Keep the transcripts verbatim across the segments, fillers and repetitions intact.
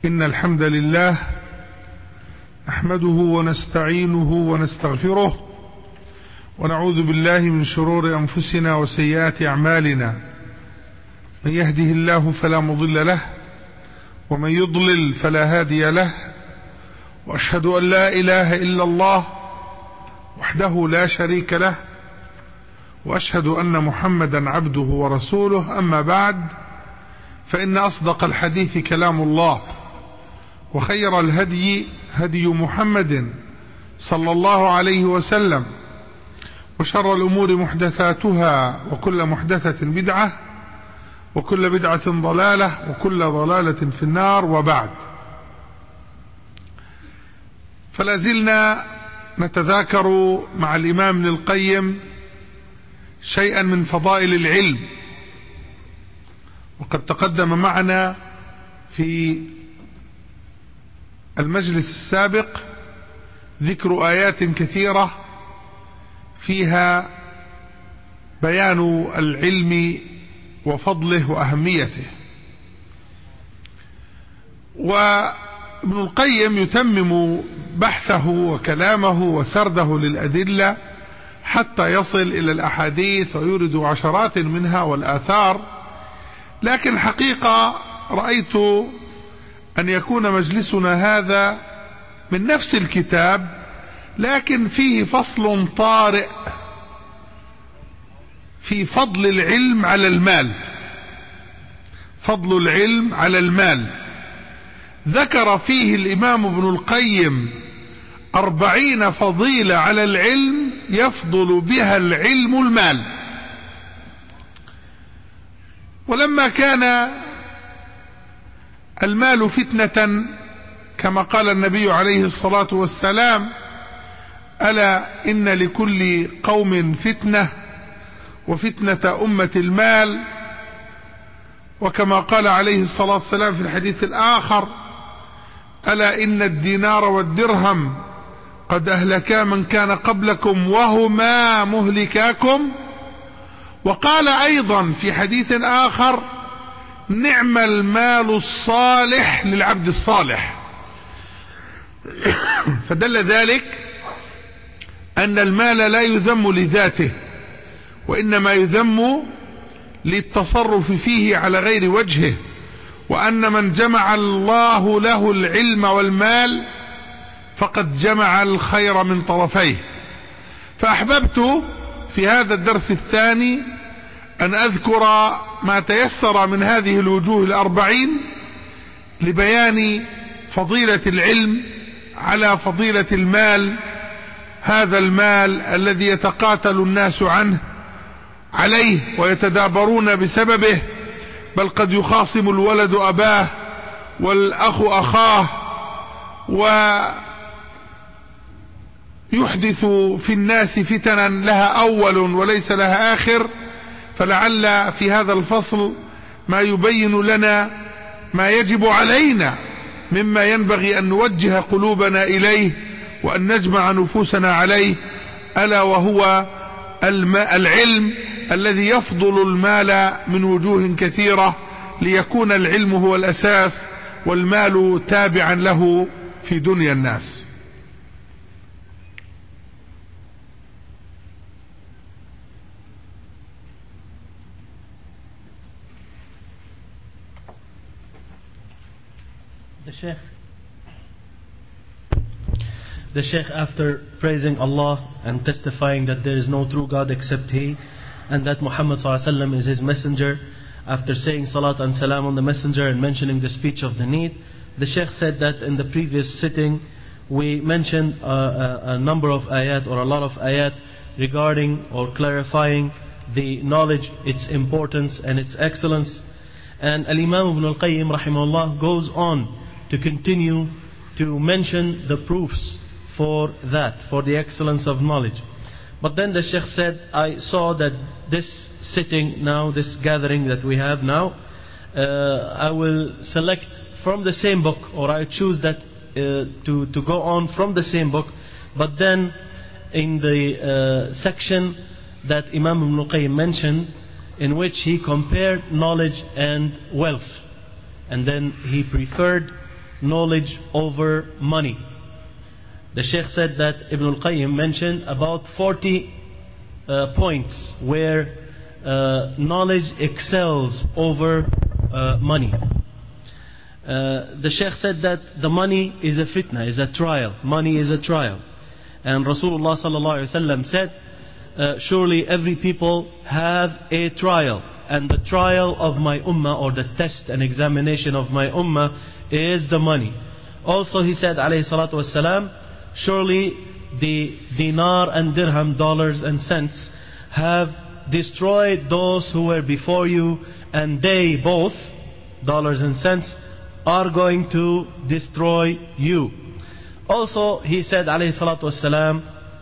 إن الحمد لله نحمده ونستعينه ونستغفره ونعوذ بالله من شرور أنفسنا وسيئات أعمالنا. من يهده الله فلا مضل له ومن يضلل فلا هادي له، وأشهد أن لا إله إلا الله وحده لا شريك له، وأشهد أن محمدا عبده ورسوله. أما بعد، فإن أصدق الحديث كلام الله، وخير الهدي هدي محمد صلى الله عليه وسلم، وشر الأمور محدثاتها، وكل محدثة بدعة، وكل بدعة ضلالة، وكل ضلالة في النار. وبعد، فلا زلنا نتذاكر مع الإمام ابن القيم شيئا من فضائل العلم، وقد تقدم معنا في المجلس السابق ذكر آيات كثيرة فيها بيان العلم وفضله وأهميته. وابن القيم يتمم بحثه وكلامه وسرده للأدلة حتى يصل إلى الأحاديث ويورد عشرات منها والآثار. لكن حقيقة رأيت أن يكون مجلسنا هذا من نفس الكتاب، لكن فيه فصل طارئ في فضل العلم على المال. فضل العلم على المال، ذكر فيه الإمام ابن القيم أربعين فضيلة على العلم يفضل بها العلم المال. ولما كان المال فتنة كما قال النبي عليه الصلاة والسلام: ألا إن لكل قوم فتنة وفتنة أمة المال. وكما قال عليه الصلاة والسلام في الحديث الآخر: ألا إن الدينار والدرهم قد أهلكا من كان قبلكم وهما مهلكاكم. وقال أيضا في حديث آخر: نعم المال الصالح للعبد الصالح. فدل ذلك أن المال لا يذم لذاته، وإنما يذم للتصرف فيه على غير وجهه، وأن من جمع الله له العلم والمال فقد جمع الخير من طرفيه. فأحببت في هذا الدرس الثاني أن أذكر ما تيسر من هذه الوجوه الأربعين لبيان فضيلة العلم على فضيلة المال، هذا المال الذي يتقاتل الناس عنه عليه ويتدابرون بسببه، بل قد يخاصم الولد أباه والأخ أخاه، ويحدث في الناس فتنا لها أول وليس لها آخر. فلعل في هذا الفصل ما يبين لنا ما يجب علينا مما ينبغي أن نوجه قلوبنا إليه وأن نجمع نفوسنا عليه، ألا وهو العلم الذي يفضل المال من وجوه كثيرة، ليكون العلم هو الأساس والمال تابعا له في دنيا الناس. The Sheikh, the Sheikh, after praising Allah and testifying that there is no true God except He, and that Muhammad sallallahu alaihi wasallam is His messenger, after saying salat and salam on the messenger and mentioning the speech of the need, the Sheikh said that in the previous sitting we mentioned a, a, a number of ayat or a lot of ayat regarding or clarifying the knowledge, its importance and its excellence. And Al-Imam Ibn Al-Qayyim rahimahullah goes on to continue to mention the proofs for that, for the excellence of knowledge. But then the Sheikh said, I saw that this sitting now, this gathering that we have now, uh, I will select from the same book, or I choose that uh, to, to go on from the same book, but then in the uh, section that Imam Ibn Al-Qayyim mentioned, in which he compared knowledge and wealth. And then he preferred knowledge over money. The Shaykh said that Ibn al-Qayyim mentioned about forty uh, points where uh, knowledge excels over uh, money. Uh, the Shaykh said that the money is a fitna, is a trial. Money is a trial. And Rasulullah sallallahu alaihi wasallam said, uh, surely every people have a trial. And the trial of my ummah, or the test and examination of my ummah, is the money. Also he said alayhi salatu wasalam, surely the dinar and dirham, dollars and cents, have destroyed those who were before you, and they both, dollars and cents, are going to destroy you. Also he said alayhi salatu wasalam,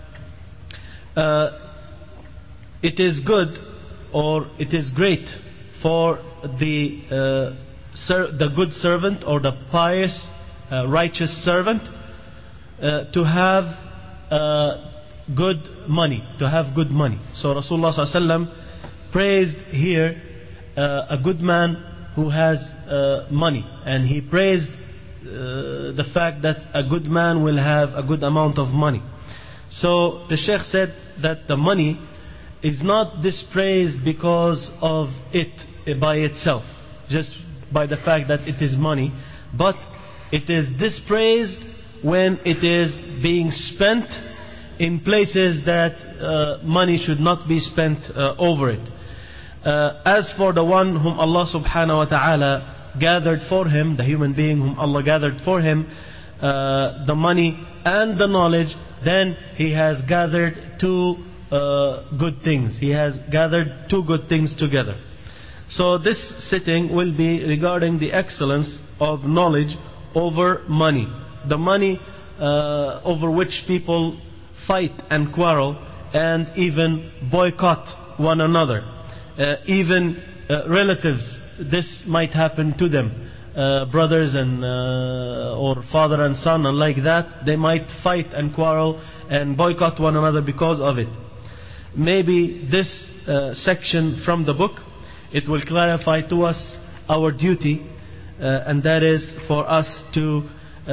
uh, it is good, or it is great for the uh, ser the good servant, or the pious uh, righteous servant, uh, to have uh, good money, to have good money. So Rasulullah sallallahu alaihi wasallam praised here uh, a good man who has uh, money, and he praised uh, the fact that a good man will have a good amount of money. So the Shaykh said that the money is not dispraised because of it by itself, just by the fact that it is money, but it is dispraised when it is being spent in places that uh, money should not be spent uh, over it. Uh, as for the one whom Allah subhanahu wa ta'ala gathered for him, the human being whom Allah gathered for him, uh, the money and the knowledge, then he has gathered two uh, good things. He has gathered two good things together. So this sitting will be regarding the excellence of knowledge over money. The money uh, over which people fight and quarrel and even boycott one another. Uh, even uh, relatives, this might happen to them. Uh, brothers and uh, or father and son, and like that, they might fight and quarrel and boycott one another because of it. Maybe this uh, section from the book, it will clarify to us our duty, uh, and that is for us to uh,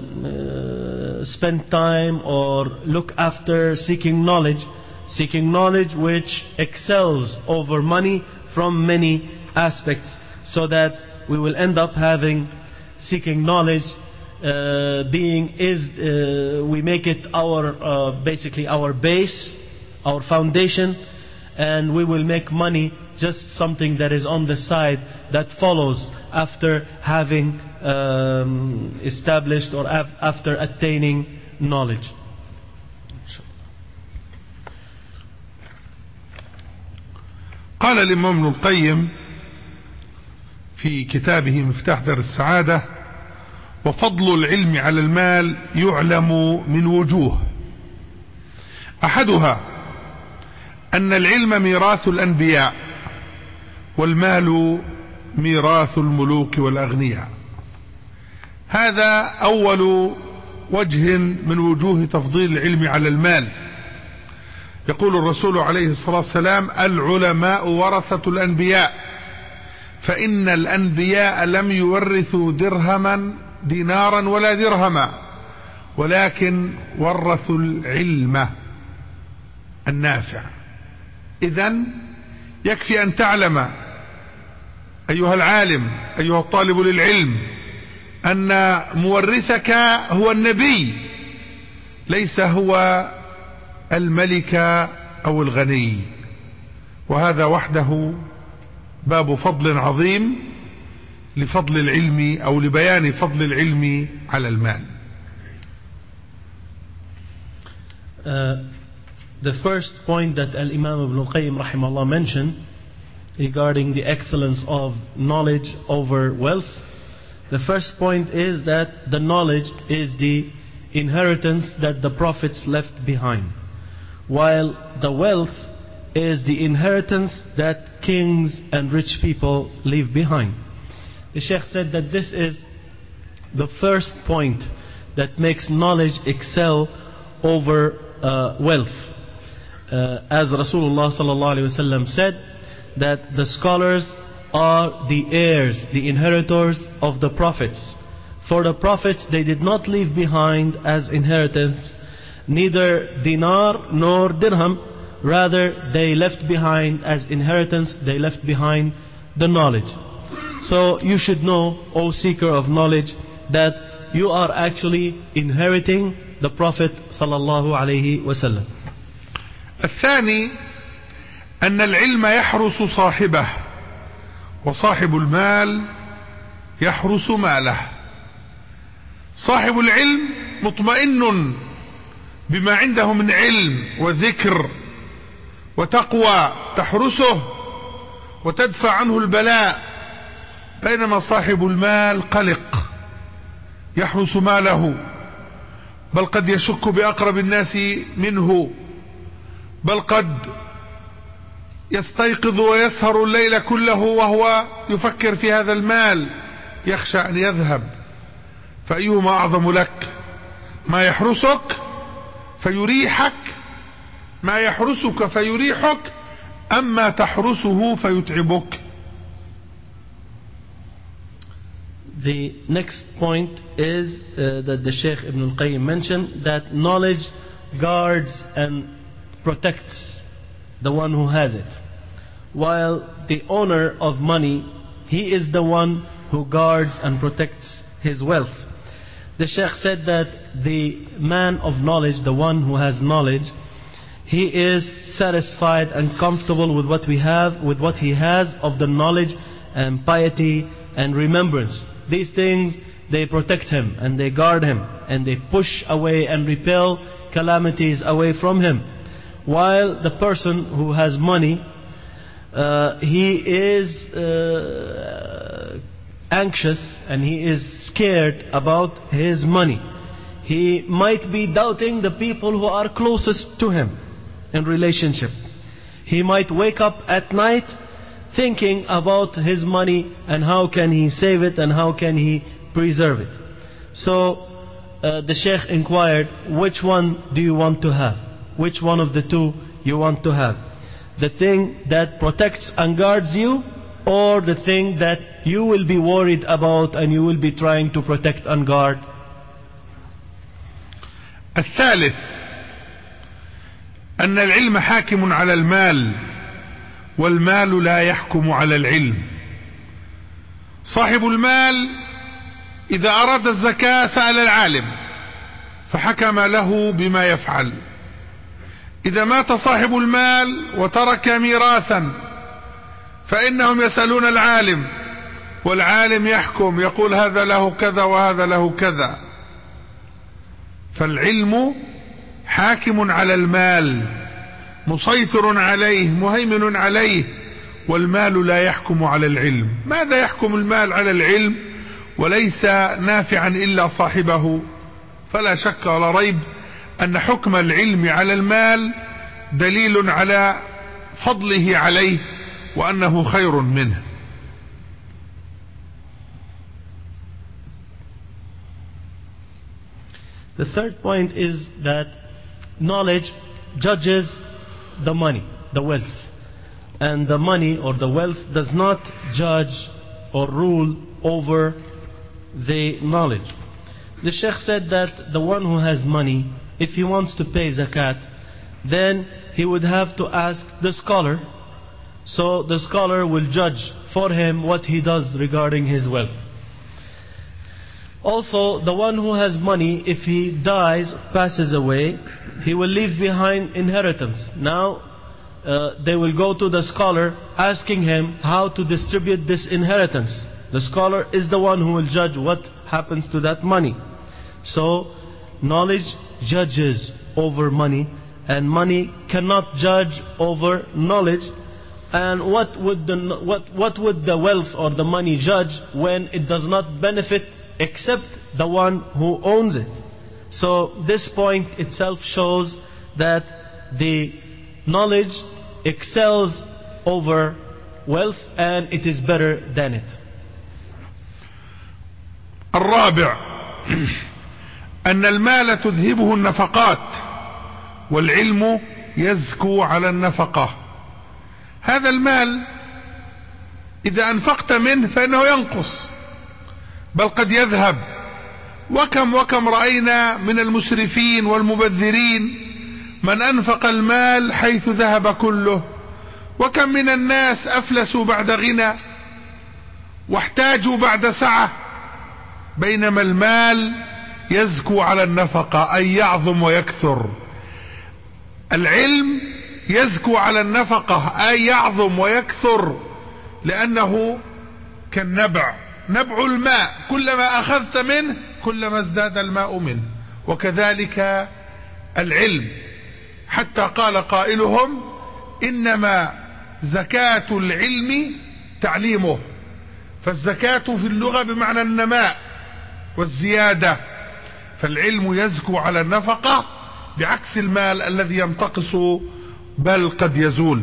uh, spend time or look after seeking knowledge, seeking knowledge which excels over money from many aspects, so that we will end up having seeking knowledge uh, being is uh, we make it our uh, basically our base, our foundation, and we will make money just something that is on the side that follows after having um, established or af after attaining knowledge. قال الإمام ابن القيم في كتابه مفتاح دار السعادة: وفضل العلم على المال يعلم من وجوه، أحدها أن العلم ميراث الأنبياء، والمال ميراث الملوك والأغنياء. هذا أول وجه من وجوه تفضيل العلم على المال. يقول الرسول عليه الصلاة والسلام: العلماء ورثة الأنبياء، فإن الأنبياء لم يورثوا درهما دينارا ولا درهما، ولكن ورثوا العلم النافع. إذن يكفي أن تعلم أيها العالم، أيها الطالب للعلم، أن مورثك هو النبي، ليس هو الملك أو الغني. وهذا وحده باب فضل عظيم لفضل العلم أو لبيان فضل العلم على المال. Uh, the first point that Al-Imam Ibn al-Qayyim rahimahullah mentioned regarding the excellence of knowledge over wealth, the first point is that the knowledge is the inheritance that the prophets left behind, while the wealth is the inheritance that kings and rich people leave behind. The Shaykh said that this is the first point that makes knowledge excel over uh, wealth. Uh, as Rasulullah sallallahu alaihi wasallam said, that the scholars are the heirs, the inheritors of the prophets. For the prophets, they did not leave behind as inheritance neither dinar nor dirham. Rather, they left behind as inheritance, they left behind the knowledge. So you should know, O seeker of knowledge, that you are actually inheriting the Prophet sallallahu alaihi wasallam. الثاني أن العلم يحرس صاحبه وصاحب المال يحرس ماله. صاحب العلم مطمئن بما عنده من علم وذكر وتقوى تحرسه وتدفع عنه البلاء، بينما صاحب المال قلق يحرس ماله، بل قد يشك بأقرب الناس منه، بل قد يستيقظ ويسهر الليل كله وهو يفكر في هذا المال، يخشى أن يذهب. فأيهما أعظم لك؟ ما يحرسك فيريحك، ما يحرسك فيريحك، أما تحرسه فيتعبك. The next point is uh, that the Shaykh Ibn al-Qayyim mentioned that knowledge guards and protects the one who has it, while the owner of money, he is the one who guards and protects his wealth. The Shaykh said that the man of knowledge, the one who has knowledge, he is satisfied and comfortable with what we have, with what he has of the knowledge and piety and remembrance. These things, they protect him and they guard him and they push away and repel calamities away from him. While the person who has money, uh, he is uh, anxious and he is scared about his money. He might be doubting the people who are closest to him in relationship. He might wake up at night thinking about his money and how can he save it and how can he preserve it. So uh, the Shaykh inquired, which one do you want to have? Which one of the two you want to have? The thing that protects and guards you, or the thing that you will be worried about and you will be trying to protect and guard? الثالث أن العلم حاكم على المال والمال لا يحكم على العلم. صاحب المال إذا أراد الزكاة سأل العالم فحكم له بما يفعل. إذا مات صاحب المال وترك ميراثا فإنهم يسألون العالم والعالم يحكم، يقول هذا له كذا وهذا له كذا. فالعلم حاكم على المال، مسيطر عليه، مهيمن عليه، والمال لا يحكم على العلم. ماذا يحكم المال على العلم وليس نافعا إلا صاحبه؟ فلا شك ولا ريب أن حكم العلم على المال دليل على فضله عليه وأنه خير منه. The third point is that knowledge judges the money, the wealth. And the money or the wealth does not judge or rule over the knowledge. The Shaykh said that the one who has money, if he wants to pay zakat, then he would have to ask the scholar. So the scholar will judge for him what he does regarding his wealth. Also, the one who has money, if he dies, passes away, he will leave behind inheritance. Now, uh, they will go to the scholar asking him how to distribute this inheritance. The scholar is the one who will judge what happens to that money. So, knowledge judges over money, and money cannot judge over knowledge. And what would the what what would the wealth or the money judge when it does not benefit except the one who owns it? So this point itself shows that the knowledge excels over wealth and it is better than it. الرابع أن المال تذهبه النفقات والعلم يزكو على النفقة. هذا المال إذا أنفقت منه فإنه ينقص، بل قد يذهب وكم وكم رأينا من المسرفين والمبذرين من أنفق المال حيث ذهب كله، وكم من الناس أفلسوا بعد غنى واحتاجوا بعد سعة، بينما المال يزكو على النفقة أي يعظم ويكثر. العلم يزكو على النفقة أي يعظم ويكثر، لأنه كالنبع، نبع الماء، كلما أخذت منه كلما ازداد الماء منه، وكذلك العلم، حتى قال قائلهم إنما زكاة العلم تعليمه. فالزكاة في اللغة بمعنى النماء والزيادة، فالعلم يزكو على النفقة بعكس المال الذي ينتقص بل قد يزول.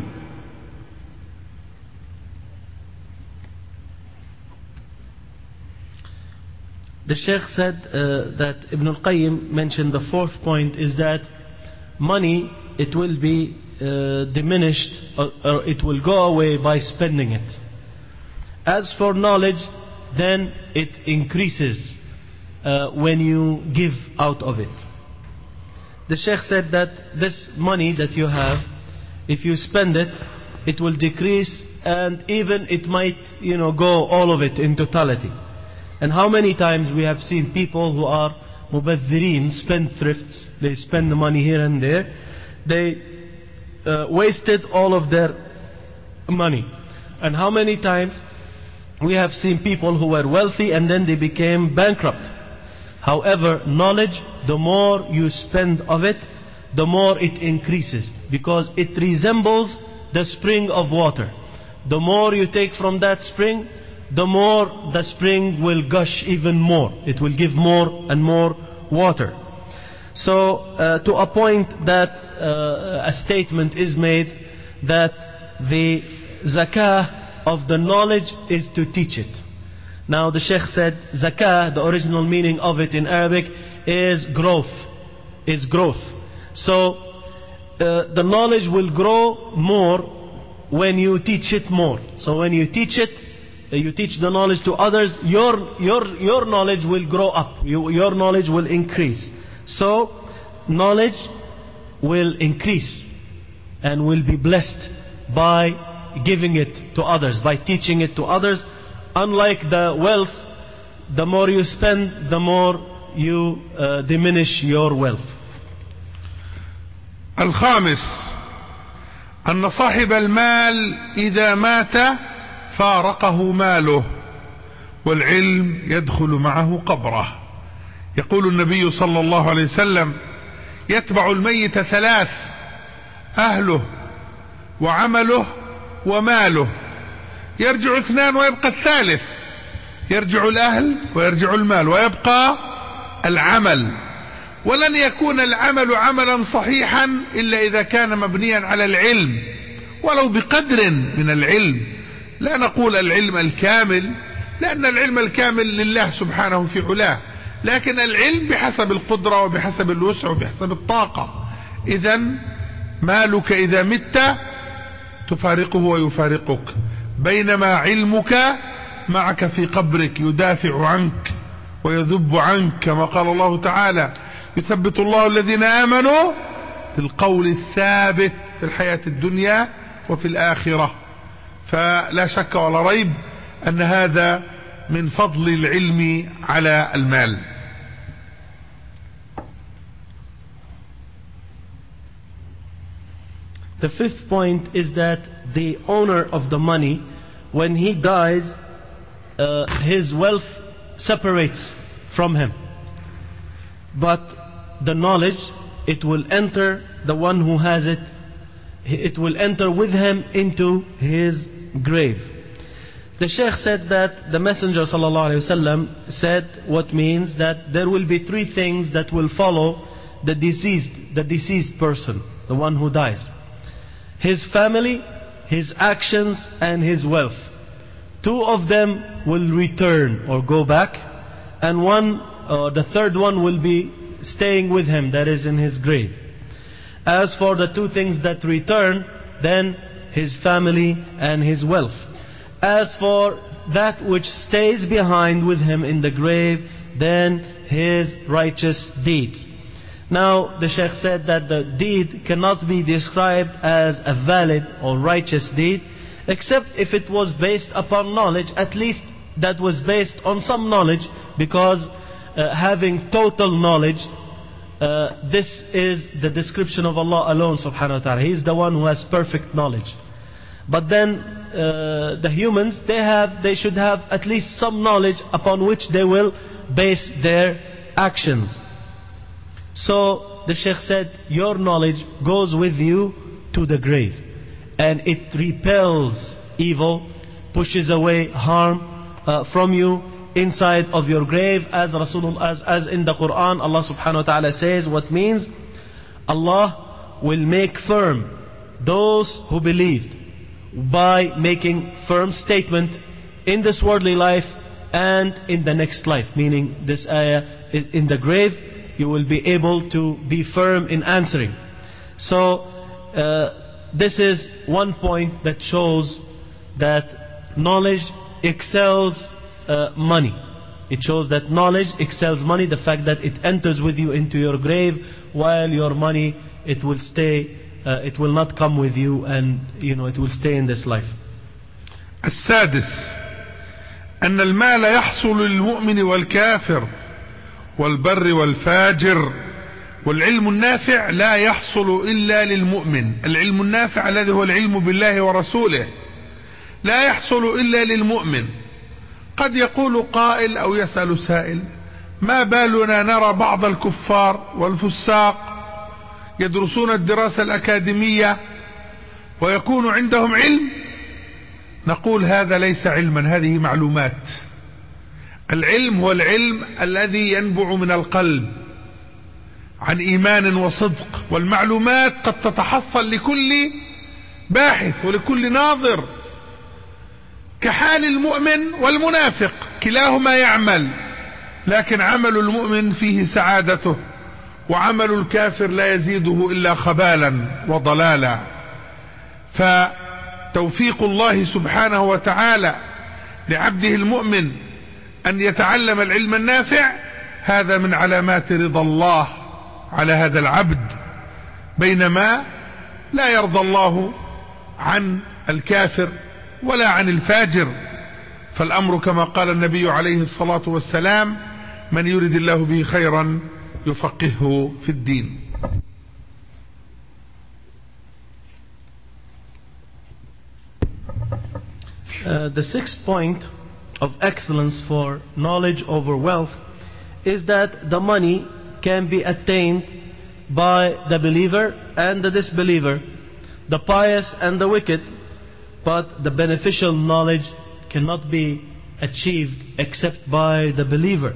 The Sheikh said uh, that Ibn al-Qayyim mentioned the fourth point is that money, it will be uh, diminished or, or it will go away by spending it. As for knowledge, then it increases uh, when you give out of it. The Sheikh said that this money that you have, if you spend it, it will decrease, and even it might, you know, go all of it in totality. And how many times we have seen people who are mubadhirin, spendthrifts, they spend the money here and there, they uh, wasted all of their money. And how many times we have seen people who were wealthy and then they became bankrupt. However, knowledge, the more you spend of it, the more it increases, because it resembles the spring of water. The more you take from that spring, the more the spring will gush even more. It will give more and more water. So uh, to a point that uh, a statement is made that the zakah of the knowledge is to teach it. Now the Sheikh said zakah, the original meaning of it in Arabic is growth, is growth. So uh, the knowledge will grow more when you teach it more. So when you teach it, you teach the knowledge to others, your your your knowledge will grow up, you, your knowledge will increase. So knowledge will increase and will be blessed by giving it to others, by teaching it to others. Unlike the wealth, the more you spend, the more you uh, diminish your wealth. الخامس أن صاحب المال إذا مات فارقه ماله، والعلم يدخل معه قبره. يقول النبي صلى الله عليه وسلم: يتبع الميت ثلاث: أهله وعمله وماله، يرجع اثنان ويبقى الثالث. يرجع الأهل ويرجع المال ويبقى العمل. ولن يكون العمل عملا صحيحا إلا إذا كان مبنيا على العلم، ولو بقدر من العلم. لا نقول العلم الكامل، لأن العلم الكامل لله سبحانه في علاه، لكن العلم بحسب القدرة وبحسب الوسع وبحسب الطاقة. إذن مالك إذا مت تفارقه ويفارقك، بينما علمك معك في قبرك يدافع عنك ويذب عنك، كما قال الله تعالى: يثبت الله الذين آمنوا بالقول الثابت في الحياة الدنيا وفي الآخرة. فلا شك ولا ريب أن هذا من فضل العلم على المال. The fifth point is that the owner of the money, when he dies, uh, his wealth separates from him. But the knowledge, it will enter the one who has it, it will enter with him into his grave. The Shaykh said that the Messenger ﷺ said what means that there will be three things that will follow the deceased, the deceased person, the one who dies: his family, his actions, and his wealth. Two of them will return or go back, and one, uh, the third one will be staying with him, that is in his grave. As for the two things that return, then his family and his wealth. As for that which stays behind with him in the grave, than his righteous deeds. Now the Shaykh said that the deed cannot be described as a valid or righteous deed except if it was based upon knowledge, at least that was based on some knowledge, because uh, having total knowledge, uh, this is the description of Allah alone subhanahu wa ta'ala. He is the one who has perfect knowledge. But then uh, the humans, they have, they should have at least some knowledge upon which they will base their actions. So the Shaykh said, your knowledge goes with you to the grave, and it repels evil, pushes away harm uh, from you inside of your grave, as Rasulullah, as, as in the Quran, Allah subhanahu wa ta'ala says, what means Allah will make firm those who believed by making firm statement in this worldly life and in the next life, meaning this ayah is in the grave, you will be able to be firm in answering. So uh, this is one point that shows that knowledge excels uh, money. It shows that knowledge excels money, the fact that it enters with you into your grave, while your money, it will stay, uh, it will not come with you, and you know, it will stay in this life. السادس أن المال يحصل للمؤمن والكافر والبر والفاجر، والعلم النافع لا يحصل إلا للمؤمن. العلم النافع الذي هو العلم بالله ورسوله لا يحصل إلا للمؤمن. قد يقول قائل أو يسأل سائل: ما بالنا نرى بعض الكفار والفساق يدرسون الدراسة الأكاديمية ويكون عندهم علم؟ نقول هذا ليس علما، هذه معلومات. العلم هو العلم الذي ينبع من القلب عن إيمان وصدق، والمعلومات قد تتحصل لكل باحث ولكل ناظر، كحال المؤمن والمنافق، كلاهما يعمل، لكن عمل المؤمن فيه سعادته، وعمل الكافر لا يزيده إلا خبالا وضلالا. فتوفيق الله سبحانه وتعالى لعبده المؤمن أن يتعلم العلم النافع، هذا من علامات رضا الله على هذا العبد، بينما لا يرضى الله عن الكافر ولا عن الفاجر. فالأمر كما قال النبي عليه الصلاة والسلام: من يرد الله به خيرا يفقهه في الدين. Uh, the sixth point of excellence for knowledge over wealth is that the money can be attained by the believer and the disbeliever, the pious and the wicked, but the beneficial knowledge cannot be achieved except by the believer.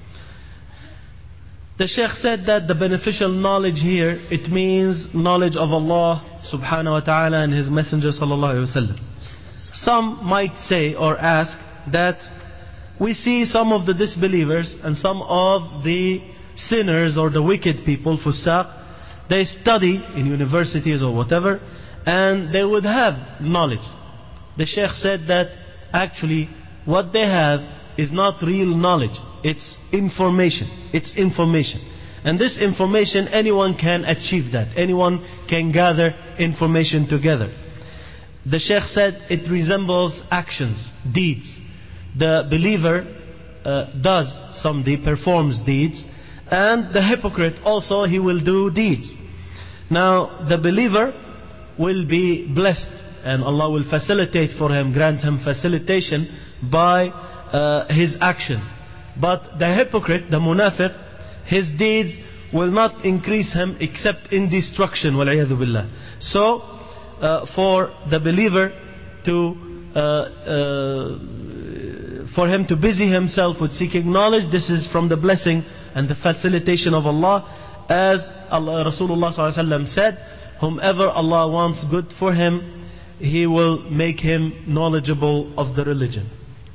The Shaykh said that the beneficial knowledge here, it means knowledge of Allah subhanahu wa ta'ala and His Messenger sallallahu alayhi wa sallam. Some might say or ask that we see some of the disbelievers and some of the sinners or the wicked people, fusaq, they study in universities or whatever, and they would have knowledge. The Shaykh said that actually what they have is not real knowledge, it's information. It's information. And this information, anyone can achieve that. Anyone can gather information together. The Shaykh said it resembles actions, deeds. The believer uh, does some deed, performs deeds, and the hypocrite also, he will do deeds. Now the believer will be blessed, and Allah will facilitate for him, grant him facilitation by uh, his actions. But the hypocrite, the munafiq, his deeds will not increase him except in destruction, wal-'iyadhu billah. So uh, for the believer to uh, uh, for him to busy himself with seeking knowledge, this is from the blessing and the facilitation of Allah, as Allah, Rasulullah sallallahu alaihi wasallam said, whomever Allah wants good for him, He will make him knowledgeable of the religion.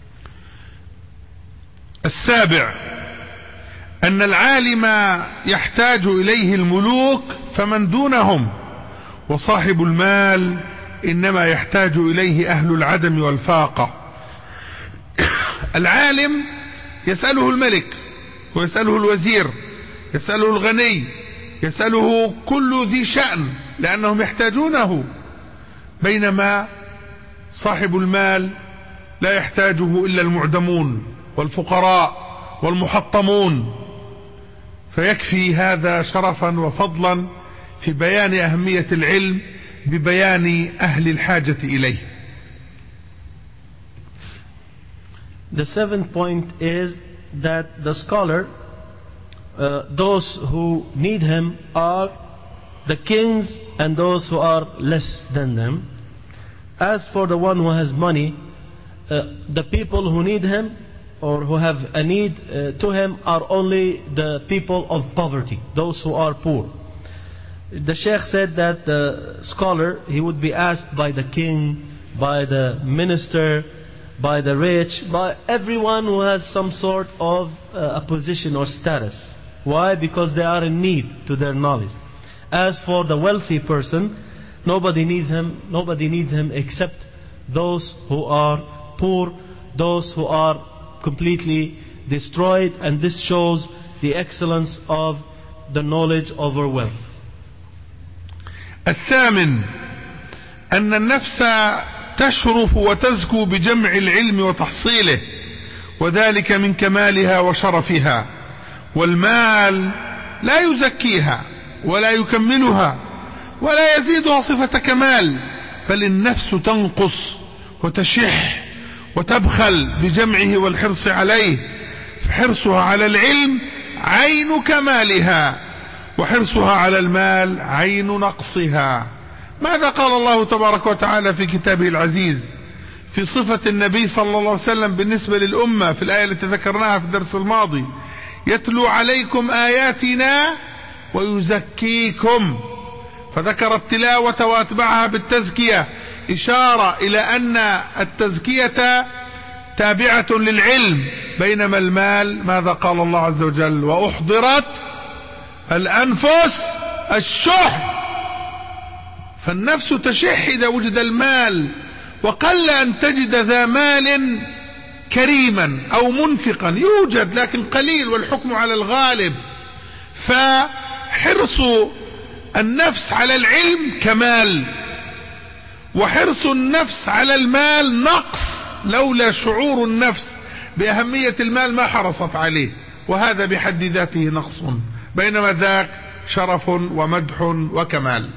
السابع أن العالم يحتاج إليه الملوك فمن دونهم، وصاحب المال إنما يحتاج إليه أهل العدم والفاقة. العالم يسأله الملك ويسأله الوزير، يسأله الغني، يسأله كل ذي شأن، لأنهم يحتاجونه، بينما صاحب المال لا يحتاجه إلا المعدمون والفقراء والمحطمون. فيكفي هذا شرفا وفضلا في بيان أهمية العلم ببيان أهل الحاجة إليه. The seventh point is that the scholar, uh, those who need him are the kings and those who are less than them. As for the one who has money, uh, the people who need him or who have a need uh, to him are only the people of poverty, those who are poor. The Sheikh said that the scholar, he would be asked by the king, by the minister, by the rich, by everyone who has some sort of uh, a position or status. Why? Because they are in need to their knowledge. As for the wealthy person, nobody needs him, nobody needs him except those who are poor, those who are completely destroyed, and this shows the excellence of the knowledge over wealth. الثامن أن النفس تشرف وتزكو بجمع العلم وتحصيله، وذلك من كمالها وشرفها، والمال لا يزكيها ولا يكملها ولا يزيدها صفة كمال، بل النفس تنقص وتشح وتبخل بجمعه والحرص عليه، فحرصها على العلم عين كمالها، وحرصها على المال عين نقصها. ماذا قال الله تبارك وتعالى في كتابه العزيز في صفة النبي صلى الله عليه وسلم بالنسبة للأمة في الآية التي ذكرناها في الدرس الماضي؟ يتلو عليكم آياتنا ويزكيكم، فذكر التلاوة وأتبعها بالتزكية، إشارة إلى أن التزكية تابعة للعلم، بينما المال ماذا قال الله عز وجل؟ وأحضرت الأنفس الشح، فالنفس تشح إذا وجد المال، وقل أن تجد ذا مال كريما أو منفقا، يوجد لكن قليل والحكم على الغالب. فحرص النفس على العلم كمال، وحرص النفس على المال نقص، لولا شعور النفس بأهمية المال ما حرصت عليه، وهذا بحد ذاته نقص، بينما ذاك شرف ومدح وكمال.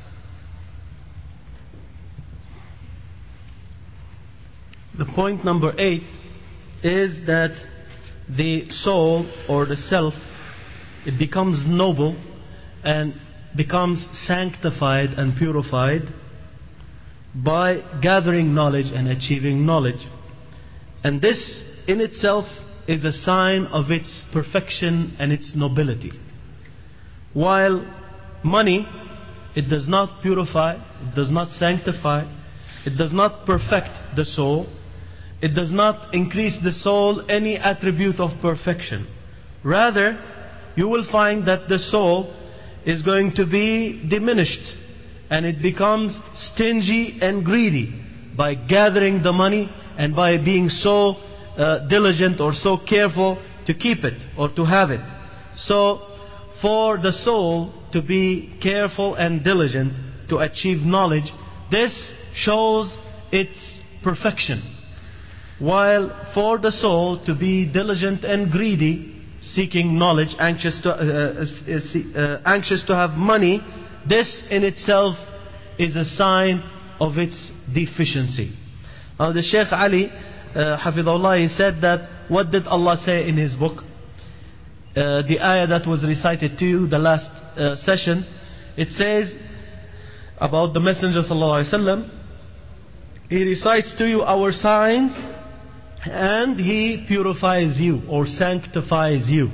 The point number eight is that the soul or the self, it becomes noble and becomes sanctified and purified by gathering knowledge and achieving knowledge. And this in itself is a sign of its perfection and its nobility. While money, it does not purify, it does not sanctify, it does not perfect the soul, it does not increase the soul any attribute of perfection. Rather, you will find that the soul is going to be diminished, and it becomes stingy and greedy by gathering the money and by being so uh, diligent or so careful to keep it or to have it. So, for the soul to be careful and diligent to achieve knowledge, this shows its perfection. While for the soul to be diligent and greedy, seeking knowledge, anxious to, uh, uh, uh, anxious to have money, this in itself is a sign of its deficiency. Now the Shaykh Ali, uh, Hafidhullah, he said that, what did Allah say in His book? Uh, the ayah that was recited to you the last uh, session, it says about the Messenger Sallallahu Alaihi Wasallam, he recites to you our signs and he purifies you or sanctifies you.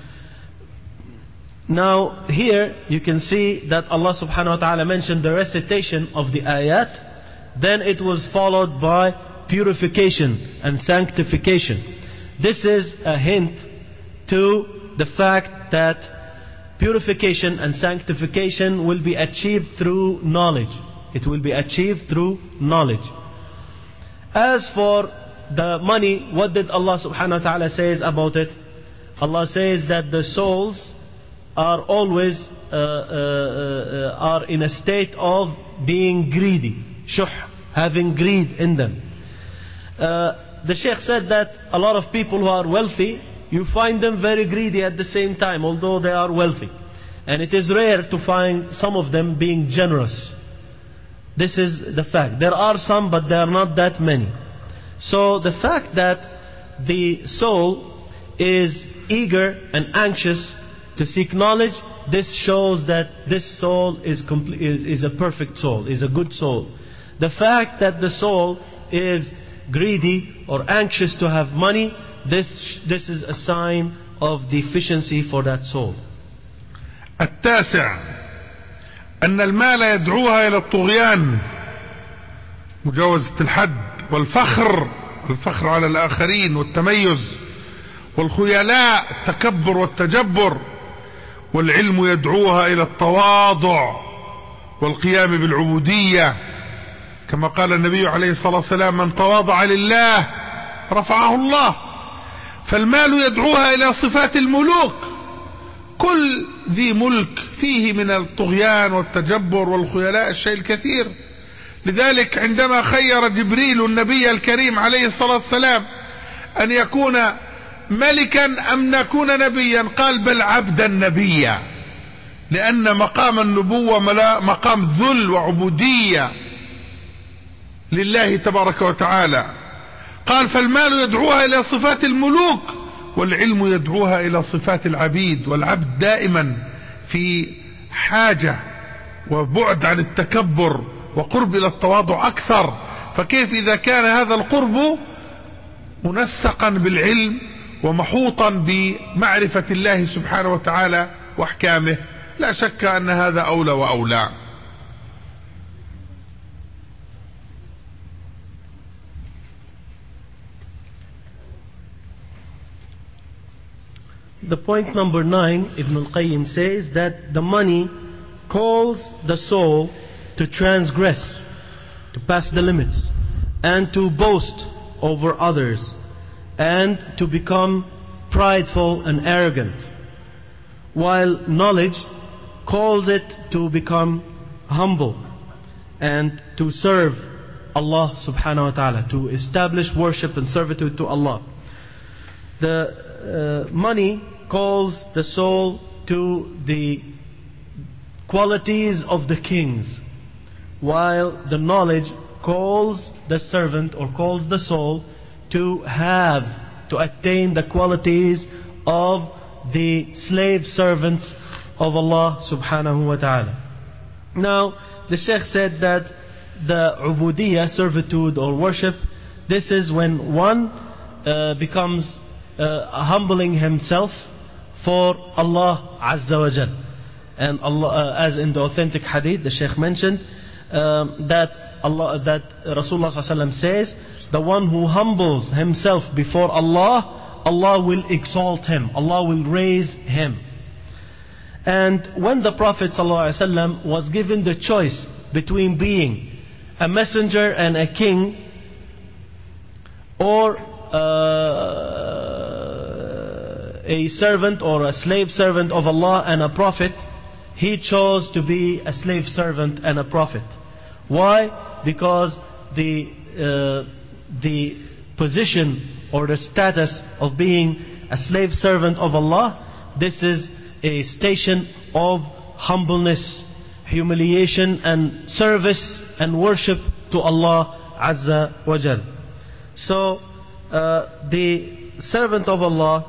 Now here you can see that Allah subhanahu wa ta'ala mentioned the recitation of the ayat, then it was followed by purification and sanctification. This is a hint to the fact that purification and sanctification will be achieved through knowledge. It will be achieved through knowledge. As for the money, what did Allah subhanahu wa ta'ala says about it? Allah says that the souls are always uh, uh, uh, are in a state of being greedy, shuh, having greed in them. Uh, the Shaykh said that a lot of people who are wealthy, you find them very greedy at the same time, although they are wealthy. And it is rare to find some of them being generous. This is the fact. There are some, but there are not that many. So the fact that the soul is eager and anxious to seek knowledge, this shows that this soul is, complete, is, is a perfect soul, is a good soul. The fact that the soul is greedy or anxious to have money, this, this is a sign of deficiency for that soul. التاسع أن المال يدعوها إلى الطغيان، مجاوزة الحد، والفخر، الفخر على الآخرين، والتميز، والخيلاء، التكبر والتجبر. والعلم يدعوها إلى التواضع والقيام بالعبودية، كما قال النبي عليه الصلاة والسلام: من تواضع لله رفعه الله. فالمال يدعوها إلى صفات الملوك، كل ذي ملك فيه من الطغيان والتجبر والخيلاء الشيء الكثير. لذلك عندما خير جبريل النبي الكريم عليه الصلاة والسلام أن يكون ملكا أم نكون نبيا، قال: بل عبدا نبيا، لأن مقام النبوة مقام ذل وعبودية لله تبارك وتعالى. قال: فالمال يدعوها إلى صفات الملوك، والعلم يدعوها إلى صفات العبيد. والعبد دائما في حاجة وبعد عن التكبر وقرب إلى التواضع أكثر، فكيف إذا كان هذا القرب منسقا بالعلم ومحوطا بمعرفة الله سبحانه وتعالى واحكامه؟ لا شك أن هذا أولى وأولى. The point number nine, Ibn al-Qayyim says that the money calls the soul to transgress, to pass the limits, and to boast over others, and to become prideful and arrogant, while knowledge calls it to become humble and to serve Allah subhanahu wa ta'ala, to establish worship and servitude to Allah. The uh, money calls the soul to the qualities of the kings, while the knowledge calls the servant or calls the soul to have, to attain the qualities of the slave servants of Allah subhanahu wa ta'ala. Now, the Shaykh said that the ubudiyya, servitude or worship, this is when one uh, becomes uh, humbling himself for Allah Azza wa Jal. And Allah, uh, as in the authentic hadith, the Shaykh mentioned um, that Allah, that Rasulullah sallallahu alaihi wasallam says, the one who humbles himself before Allah, Allah will exalt him, Allah will raise him. And when the Prophet sallallahu alaihi wasallam was given the choice between being a messenger and a king, or uh, a servant or a slave servant of Allah and a prophet, he chose to be a slave servant and a prophet. Why? Because the uh, the position or the status of being a slave servant of Allah, this is a station of humbleness, humiliation and service and worship to Allah Azza wa Jal. So uh, the servant of Allah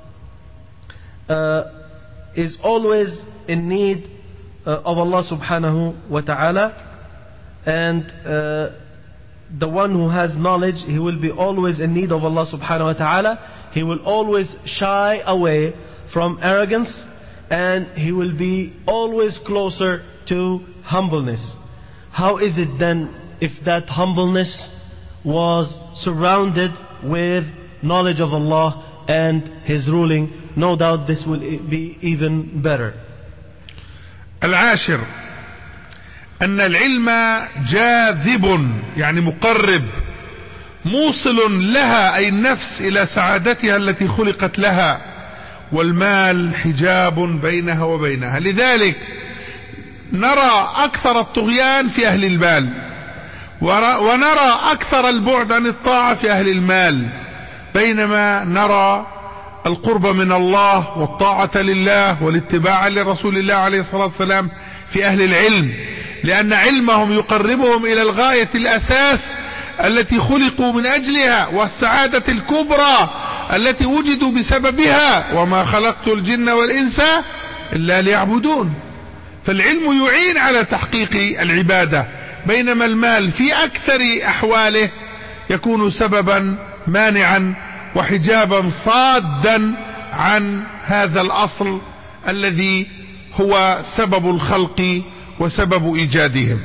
uh, is always in need uh, of Allah subhanahu wa ta'ala, and uh, the one who has knowledge, he will be always in need of Allah subhanahu wa ta'ala. He will always shy away from arrogance, and he will be always closer to humbleness. How is it then if that humbleness was surrounded with knowledge of Allah and His ruling? No doubt this will be even better. العاشر أن العلم جاذب، يعني مقرب، موصل لها أي النفس إلى سعادتها التي خلقت لها، والمال حجاب بينها وبينها. لذلك نرى أكثر الطغيان في أهل المال، ونرى أكثر البعد عن الطاعة في أهل المال، بينما نرى القرب من الله والطاعة لله والاتباع لرسول الله عليه الصلاة والسلام في أهل العلم، لأن علمهم يقربهم إلى الغاية الأساس التي خلقوا من أجلها، والسعادة الكبرى التي وجدوا بسببها، وما خلقت الجن والإنس إلا ليعبدون. فالعلم يعين على تحقيق العبادة، بينما المال في أكثر أحواله يكون سببا مانعا وحجابا صادا عن هذا الأصل الذي هو سبب الخلق وسبب إيجادهم.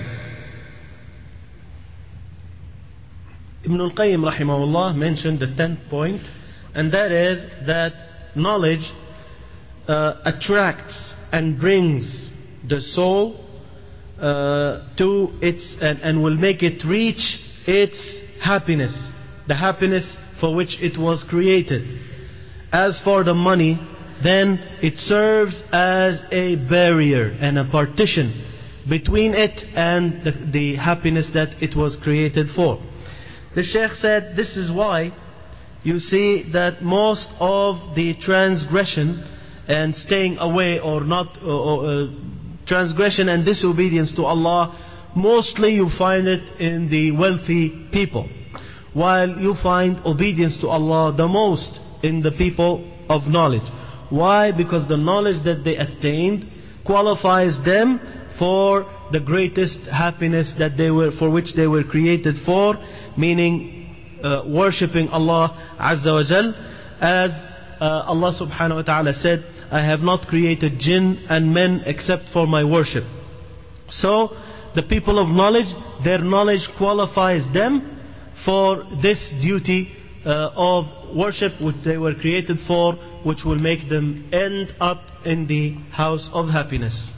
Ibn al-Qayyim rahimahullah mentioned the tenth point, and that is that knowledge uh, attracts and brings the soul uh, to its and, and will make it reach its happiness, the happiness for which it was created. As for the money, then it serves as a barrier and a partition between it and the, the happiness that it was created for. The Shaykh said this is why you see that most of the transgression and staying away or not uh, uh, transgression and disobedience to Allah, mostly you find it in the wealthy people, while you find obedience to Allah the most in the people of knowledge. Why? Because the knowledge that they attained qualifies them for the greatest happiness that they were, for which they were created for, meaning uh, worshipping Allah Azza wa Jal, as uh, Allah subhanahu wa ta'ala said, I have not created jinn and men except for my worship. So the people of knowledge, their knowledge qualifies them for this duty uh, of worship which they were created for, which will make them end up in the house of happiness.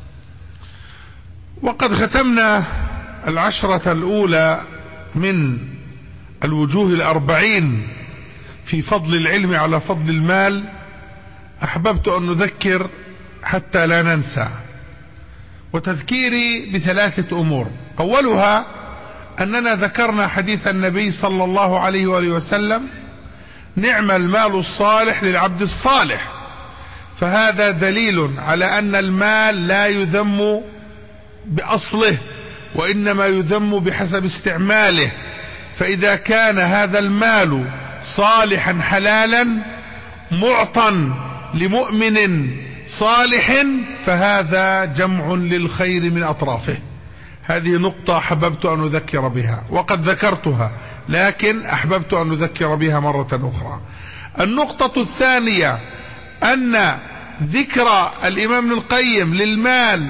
وقد ختمنا العشرة الأولى من الوجوه الأربعين في فضل العلم على فضل المال. أحببت أن نذكر حتى لا ننسى، وتذكيري بثلاثة أمور. أولها أننا ذكرنا حديث النبي صلى الله عليه وآله وسلم: نعم المال الصالح للعبد الصالح. فهذا دليل على أن المال لا يذم بأصله، وإنما يذم بحسب استعماله. فإذا كان هذا المال صالحا حلالا معطى لمؤمن صالح فهذا جمع للخير من أطرافه. هذه نقطة أحببت أن أذكر بها، وقد ذكرتها لكن أحببت أن أذكر بها مرة أخرى. النقطة الثانية أن ذكر الإمام ابن القيم للمال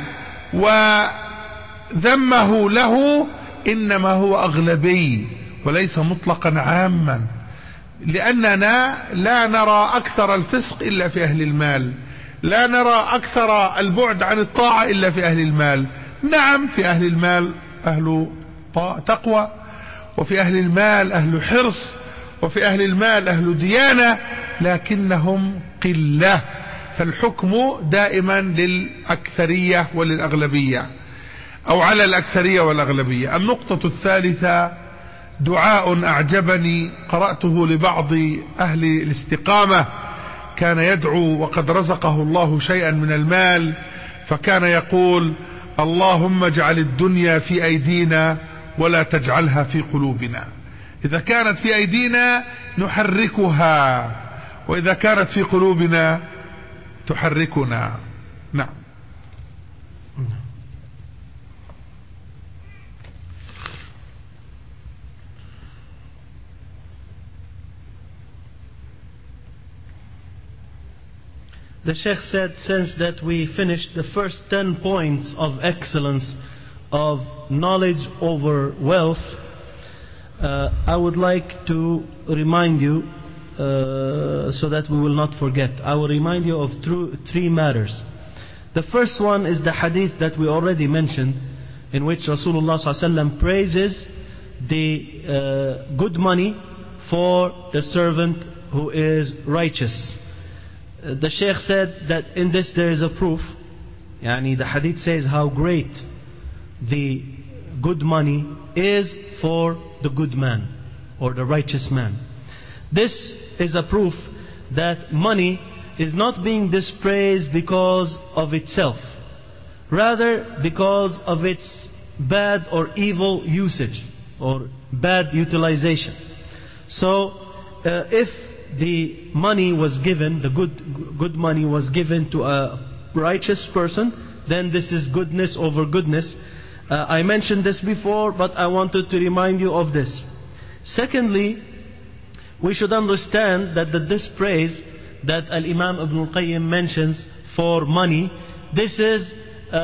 وذمه له إنما هو أغلبي وليس مطلقا عاما، لأننا لا نرى أكثر الفسق إلا في أهل المال، لا نرى أكثر البعد عن الطاعة إلا في أهل المال. نعم، في أهل المال أهل تقوى، وفي أهل المال أهل حرص، وفي أهل المال أهل ديانة، لكنهم قلة. فالحكم دائما للأكثرية وللأغلبية، أو على الأكثرية والأغلبية. النقطة الثالثة دعاء أعجبني قرأته لبعض أهل الاستقامة، كان يدعو وقد رزقه الله شيئا من المال، فكان يقول: اللهم اجعل الدنيا في أيدينا ولا تجعلها في قلوبنا. إذا كانت في أيدينا نحركها، وإذا كانت في قلوبنا تحركنا. نعم. The Sheikh said, since that we finished the first ten points of excellence of knowledge over wealth, uh, I would like to remind you, uh, so that we will not forget, I will remind you of three matters. The first one is the hadith that we already mentioned, in which Rasulullah sallallahu alaihi wasallam praises the uh, good money for the servant who is righteous. the Shaykh said that in this there is a proof. Yani the hadith says how great the good money is for the good man or the righteous man. This is a proof that money is not being dispraised because of itself, rather because of its bad or evil usage or bad utilization. So uh, if the money was given, the good good money was given to a righteous person, then this is goodness over goodness. Uh, I mentioned this before, but I wanted to remind you of this. Secondly, we should understand that the dispraise that Al-Imam Ibn Al-Qayyim mentions for money, this is uh,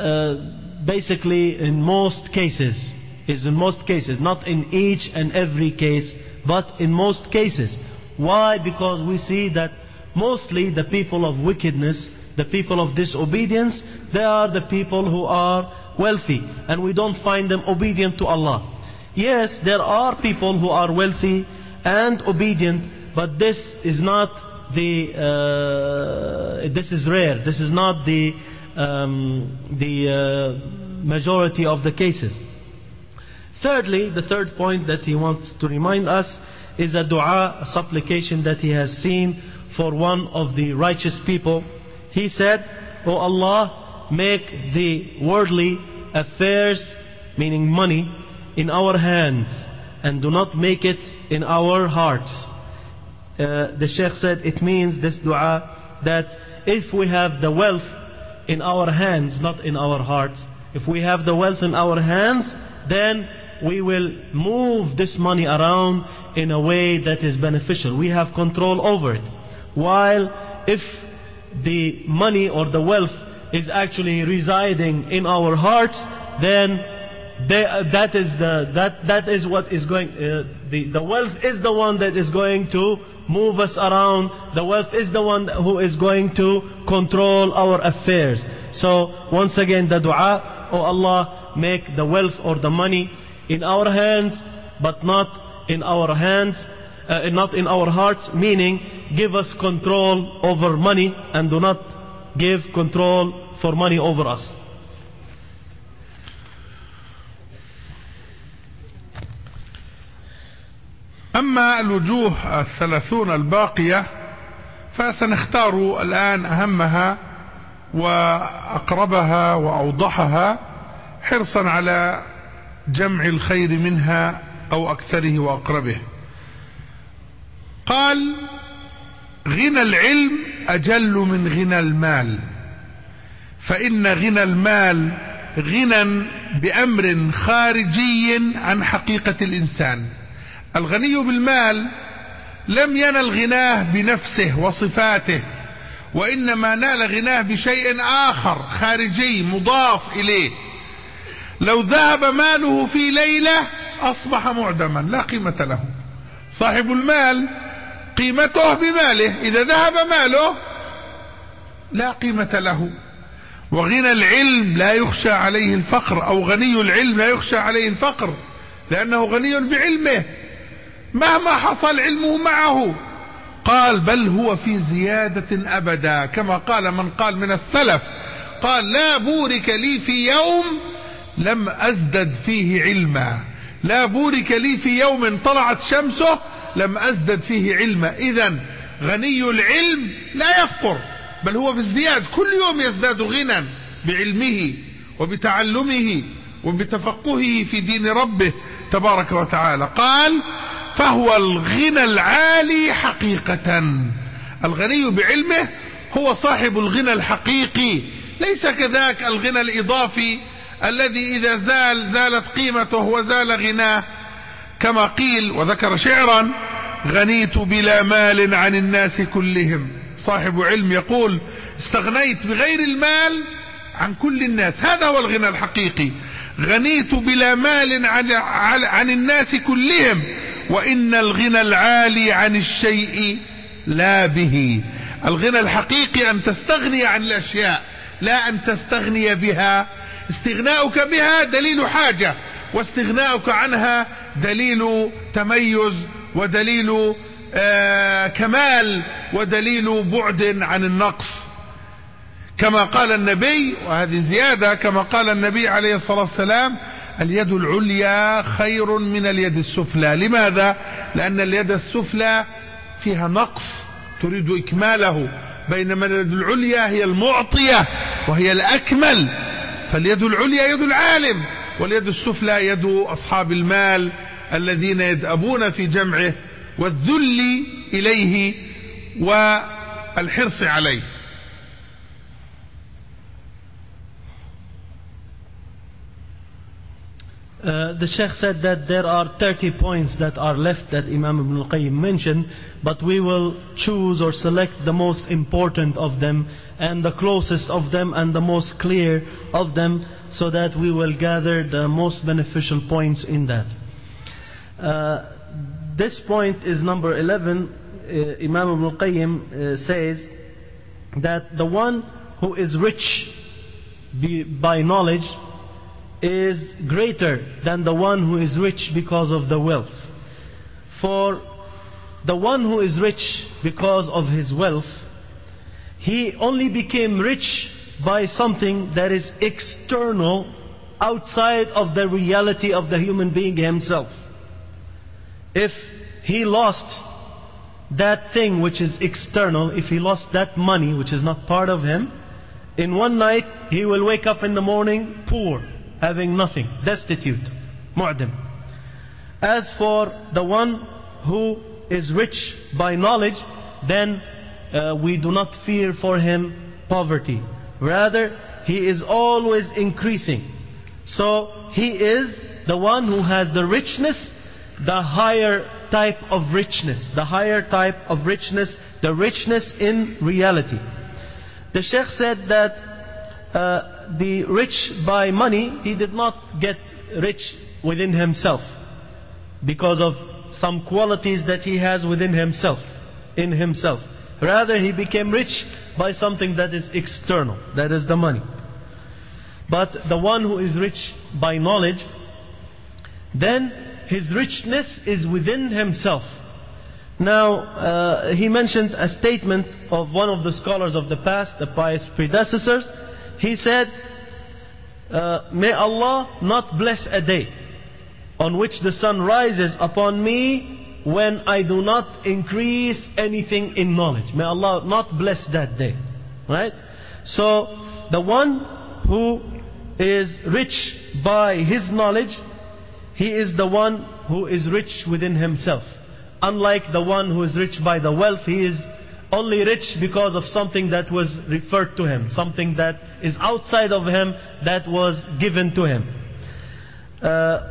uh, basically in most cases, is in most cases, not in each and every case, but in most cases. Why? Because we see that mostly the people of wickedness, the people of disobedience, they are the people who are wealthy, and we don't find them obedient to Allah. Yes, there are people who are wealthy and obedient, but this is not the uh, this is rare. This is not the um, the uh, majority of the cases. Thirdly, the third point that he wants to remind us is a dua, a supplication that he has seen for one of the righteous people. He said, "O Allah, make the worldly affairs, meaning money, in our hands, and do not make it in our hearts." Uh, the Shaykh said it means, this dua, that if we have the wealth in our hands, not in our hearts, if we have the wealth in our hands, then we will move this money around in a way that is beneficial. We have control over it. While if the money or the wealth is actually residing in our hearts, then they, uh, that is the that that is what is going. Uh, the the wealth is the one that is going to move us around. The wealth is the one who is going to control our affairs. So once again, the dua, "Oh Allah, make the wealth or the money in our hands, but not in our hands, uh, not in our hearts," meaning give us control over money and do not give control for money over us. أما الوجوه الثلاثون الباقية فسنختار الآن أهمها وأقربها وأوضحها، حرصا على جمع الخير منها أو أكثره وأقربه. قال: غنى العلم أجل من غنى المال، فإن غنى المال غنى بأمر خارجي عن حقيقة الإنسان. الغني بالمال لم ينل غناه بنفسه وصفاته، وإنما نال غناه بشيء آخر خارجي مضاف إليه. لو ذهب ماله في ليلة أصبح معدما لا قيمة له. صاحب المال قيمته بماله، إذا ذهب ماله لا قيمة له. وغنى العلم لا يخشى عليه الفقر، أو غني العلم لا يخشى عليه الفقر، لأنه غني بعلمه مهما حصل علمه معه. قال: بل هو في زيادة أبدا، كما قال من قال من السلف، قال: لا بورك لي في يوم لم أزدد فيه علما، لا بورك لي في يوم طلعت شمسه لم أزدد فيه علما. إذن غني العلم لا يفقر، بل هو في ازدياد، كل يوم يزداد غنى بعلمه وبتعلمه وبتفقهه في دين ربه تبارك وتعالى. قال: فهو الغنى العالي حقيقة. الغني بعلمه هو صاحب الغنى الحقيقي، ليس كذاك الغنى الإضافي الذي إذا زال زالت قيمته وزال غناه. كما قيل وذكر شعرا: غنيت بلا مال عن الناس كلهم. صاحب علم يقول: استغنيت بغير المال عن كل الناس. هذا هو الغنى الحقيقي. غنيت بلا مال عن, عن الناس كلهم، وإن الغنى العالي عن الشيء لا به. الغنى الحقيقي أن تستغني عن الأشياء، لا أن تستغني بها. استغناؤك بها دليل حاجة، واستغناؤك عنها دليل تميز ودليل آه كمال ودليل بعد عن النقص، كما قال النبي، وهذه زيادة، كما قال النبي عليه الصلاة والسلام: اليد العليا خير من اليد السفلى. لماذا؟ لأن اليد السفلى فيها نقص تريد إكماله، بينما اليد العليا هي المعطية وهي الأكمل. فاليد العليا يد العالم، واليد السفلى يد أصحاب المال الذين يدأبون في جمعه والذل إليه والحرص عليه. Uh, the Sheikh said that there are thirty points that are left that Imam Ibn al-Qayyim mentioned, but we will choose or select the most important of them and the closest of them and the most clear of them, so that we will gather the most beneficial points in that. Uh, this point is number eleven. uh, Imam Ibn al-Qayyim uh, says that the one who is rich be, by knowledge is greater than the one who is rich because of the wealth. For the one who is rich because of his wealth, he only became rich by something that is external, outside of the reality of the human being himself. If he lost that thing which is external, if he lost that money which is not part of him, in one night he will wake up in the morning poor, having nothing, destitute, mu'dim. As for the one who is rich by knowledge, then uh, we do not fear for him poverty. Rather, he is always increasing. So he is the one who has the richness, the higher type of richness, the higher type of richness, the richness in reality. The Sheikh said that uh, the rich by money, he did not get rich within himself because of some qualities that he has within himself, in himself. Rather, he became rich by something that is external, that is the money. But the one who is rich by knowledge, then his richness is within himself. Now, uh, he mentioned a statement of one of the scholars of the past, the pious predecessors. He said, uh, may Allah not bless a day on which the sun rises upon me when I do not increase anything in knowledge. May Allah not bless that day. Right? So, the one who is rich by his knowledge, he is the one who is rich within himself. Unlike the one who is rich by the wealth, he is only rich because of something that was referred to him, something that is outside of him, that was given to him. Uh,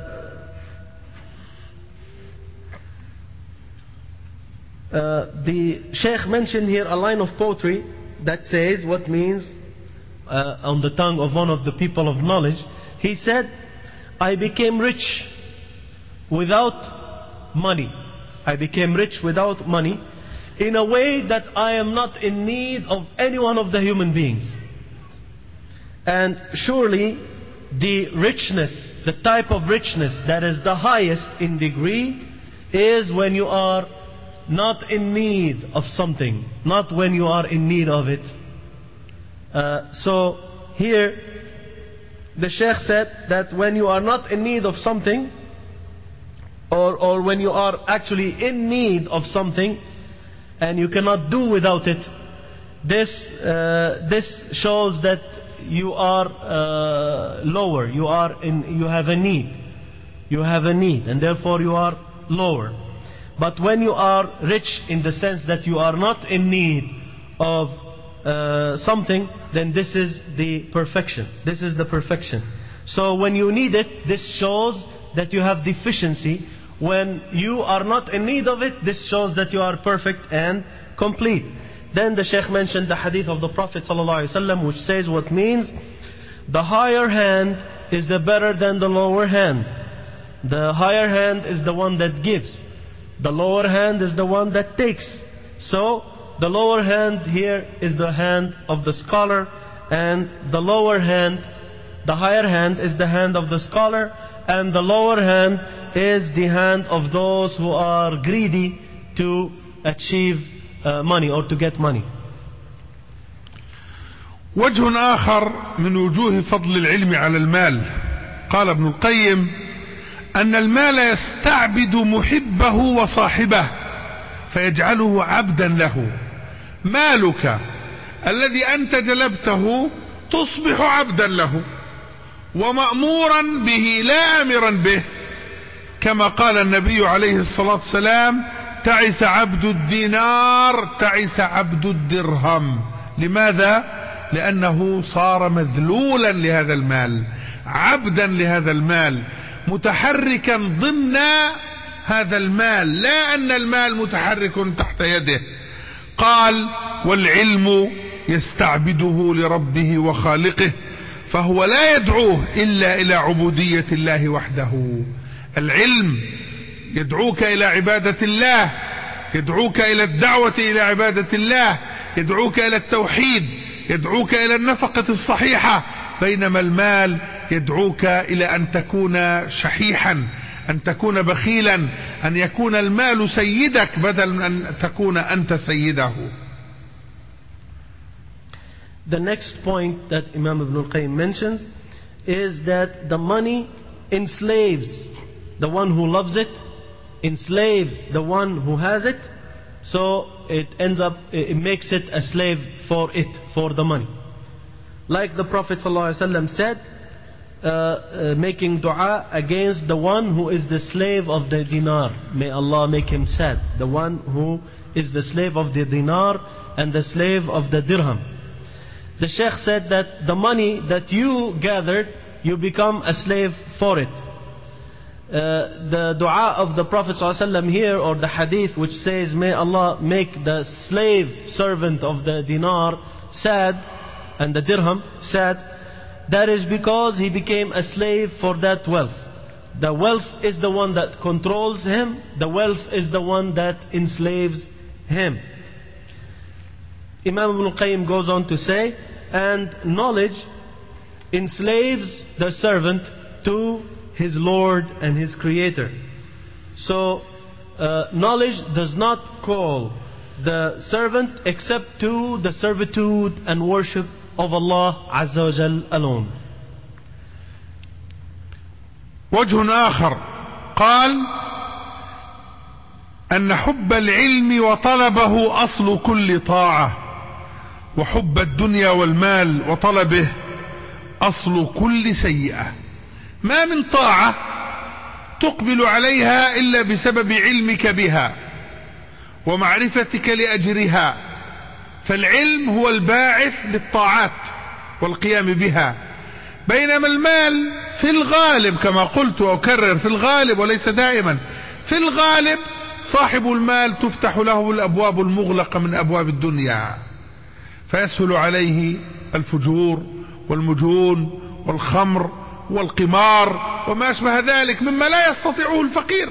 uh, the Shaykh mentioned here a line of poetry that says what means uh, on the tongue of one of the people of knowledge. He said, I became rich without money. I became rich without money, in a way that I am not in need of any one of the human beings. And surely the richness, the type of richness that is the highest in degree, is when you are not in need of something, not when you are in need of it. Uh, so here the Shaykh said that when you are not in need of something, or, or when you are actually in need of something and you cannot do without it, this, uh, this shows that you are uh, lower, you, are in, you have a need. You have a need, and therefore you are lower. But when you are rich in the sense that you are not in need of uh, something, then this is the perfection. This is the perfection. So when you need it, this shows that you have deficiency. When you are not in need of it, this shows that you are perfect and complete. Then the Shaykh mentioned the hadith of the Prophet ﷺ, which says what means, the higher hand is the better than the lower hand. The higher hand is the one that gives. The lower hand is the one that takes. So, the lower hand here is the hand of the scholar, and the lower hand, the higher hand is the hand of the scholar, and the lower hand is the hand of those who are greedy to achieve uh, money or to get money. وجه آخر من وجوه فضل العلم على المال، قال ابن القيم: أن المال يستعبد محبه وصاحبه فيجعله عبدا له. مالك الذي أنت جلبته تصبح عبدا له ومأمورا به لا آمرا به، كما قال النبي عليه الصلاة والسلام: تعس عبد الدينار تعس عبد الدرهم. لماذا؟ لأنه صار مذلولا لهذا المال، عبدا لهذا المال، متحركا ضمن هذا المال، لا أن المال متحرك تحت يده. قال: والعلم يستعبده لربه وخالقه، فهو لا يدعوه إلا إلى عبودية الله وحده. العلم يدعوك إلى عبادة الله، يدعوك إلى الدعوة إلى عبادة الله، يدعوك إلى التوحيد، يدعوك إلى النفقة الصحيحة، بينما المال يدعوك إلى أن تكون شحيحا، أن تكون بخيلا، أن يكون المال سيدك بدل من أن تكون أنت سيده. The next point that Imam Ibn al-Qayyim mentions is that the money enslaves the one who loves it, enslaves the one who has it, so it ends up, it makes it a slave for it, for the money. Like the Prophet ﷺ said, uh, uh, making dua against the one who is the slave of the dinar. May Allah make him sad. The one who is the slave of the dinar and the slave of the dirham. The Shaykh said that the money that you gathered, you become a slave for it. Uh, the dua of the Prophet ﷺ here, or the hadith which says, may Allah make the slave servant of the dinar sad and the dirham sad, that is because he became a slave for that wealth. The wealth is the one that controls him, the wealth is the one that enslaves him. Imam Ibn al-Qayyim goes on to say, and knowledge enslaves the servant to his Lord and his Creator. So uh, knowledge does not call the servant except to the servitude and worship of Allah Azza wa Jal alone. وجه آخر قال: أن حب العلم وطلبه أصل كل طاعة، وحب الدنيا والمال وطلبه أصل كل سيئة. ما من طاعة تقبل عليها إلا بسبب علمك بها ومعرفتك لأجرها، فالعلم هو الباعث للطاعات والقيام بها، بينما المال في الغالب كما قلت وأكرر، في الغالب وليس دائما، في الغالب صاحب المال تفتح له الأبواب المغلقة من أبواب الدنيا، فيسهل عليه الفجور والمجون والخمر والقمار وما أشبه ذلك مما لا يستطيعه الفقير.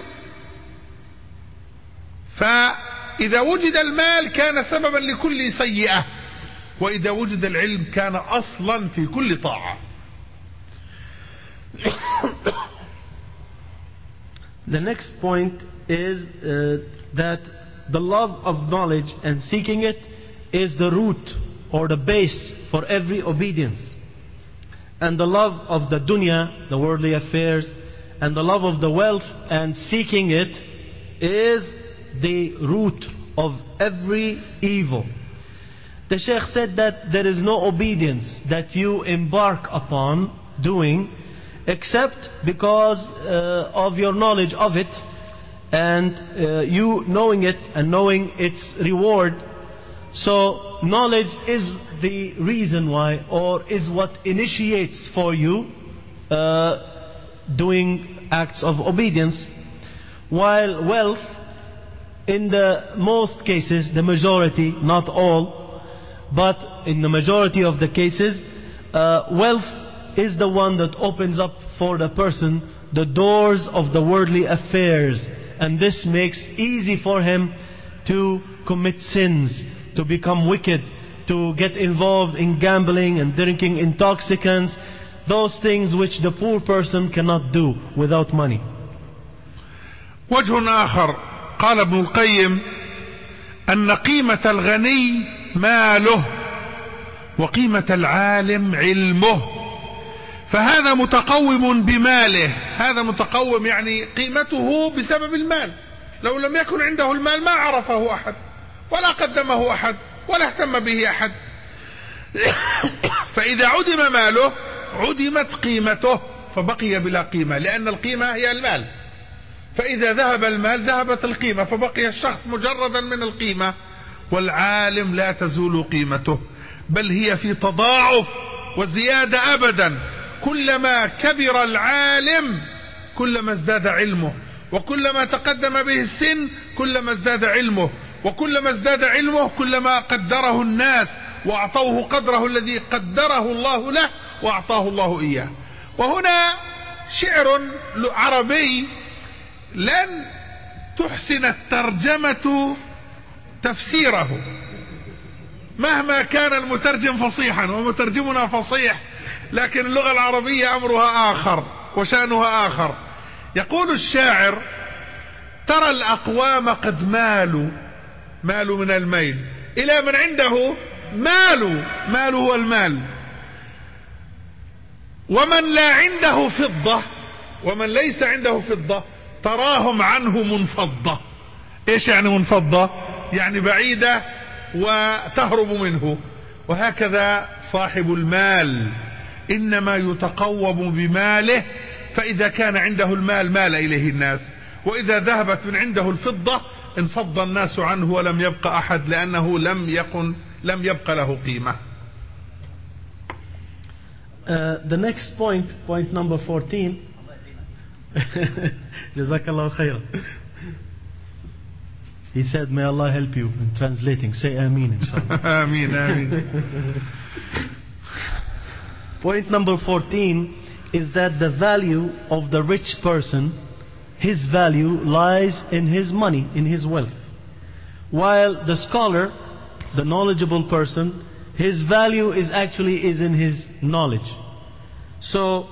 فإذا وجد المال كان سببا لكل سيئة، وإذا وجد العلم كان أصلا في كل طاعة. The next point is uh, that the love of knowledge and seeking it is the root or the base for every obedience. And the love of the dunya, the worldly affairs, and the love of the wealth and seeking it is the root of every evil. The Shaykh said that there is no obedience that you embark upon doing except because uh, of your knowledge of it, and uh, you knowing it and knowing its reward. So knowledge is the reason why, or is what initiates for you uh, doing acts of obedience, while wealth, in the most cases, the majority, not all, but in the majority of the cases, uh, wealth is the one that opens up for the person the doors of the worldly affairs, and this makes easy for him to commit sins, to become wicked, to get involved in gambling and drinking intoxicants, those things which the poor person cannot do without money. وجه آخر قال ابن القيم: أن قيمة الغني ماله وقيمة العالم علمه، فهذا متقوم بماله، هذا متقوم يعني قيمته بسبب المال، لو لم يكن عنده المال ما عرفه أحد ولا قدمه أحد ولا اهتم به أحد. فإذا عدم ماله عدمت قيمته فبقي بلا قيمة، لأن القيمة هي المال، فإذا ذهب المال ذهبت القيمة فبقي الشخص مجردا من القيمة. والعالم لا تزول قيمته، بل هي في تضاعف وزيادة أبدا، كلما كبر العالم كلما ازداد علمه، وكلما تقدم به السن كلما ازداد علمه، وكلما ازداد علمه كلما قدره الناس وأعطوه قدره الذي قدره الله له وأعطاه الله إياه. وهنا شعر عربي لن تحسن الترجمة تفسيره مهما كان المترجم فصيحا، ومترجمنا فصيح، لكن اللغة العربية أمرها آخر وشأنها آخر. يقول الشاعر: ترى الأقوام قد مالوا، مالوا من الميل إلى من عنده مال، مال هو المال، ومن لا عنده فضة، ومن ليس عنده فضة تراهم عنه منفضة. ايش يعني منفضة؟ يعني بعيدة وتهرب منه. وهكذا صاحب المال إنما يتقوم بماله، فإذا كان عنده المال مال إليه الناس، وإذا ذهبت من عنده الفضة انفض الناس عنه ولم يبقى أحد، لأنه لم يكن لم يبقى له قيمة. Uh, the next point, point number fourteen. Jazakallah khairan. He said, may Allah help you in translating. Say Ameen, inshallah. Ameen, Ameen. Point number fourteen is that the value of the rich person, his value lies in his money, in his wealth. While the scholar, the knowledgeable person, his value is actually is in his knowledge. So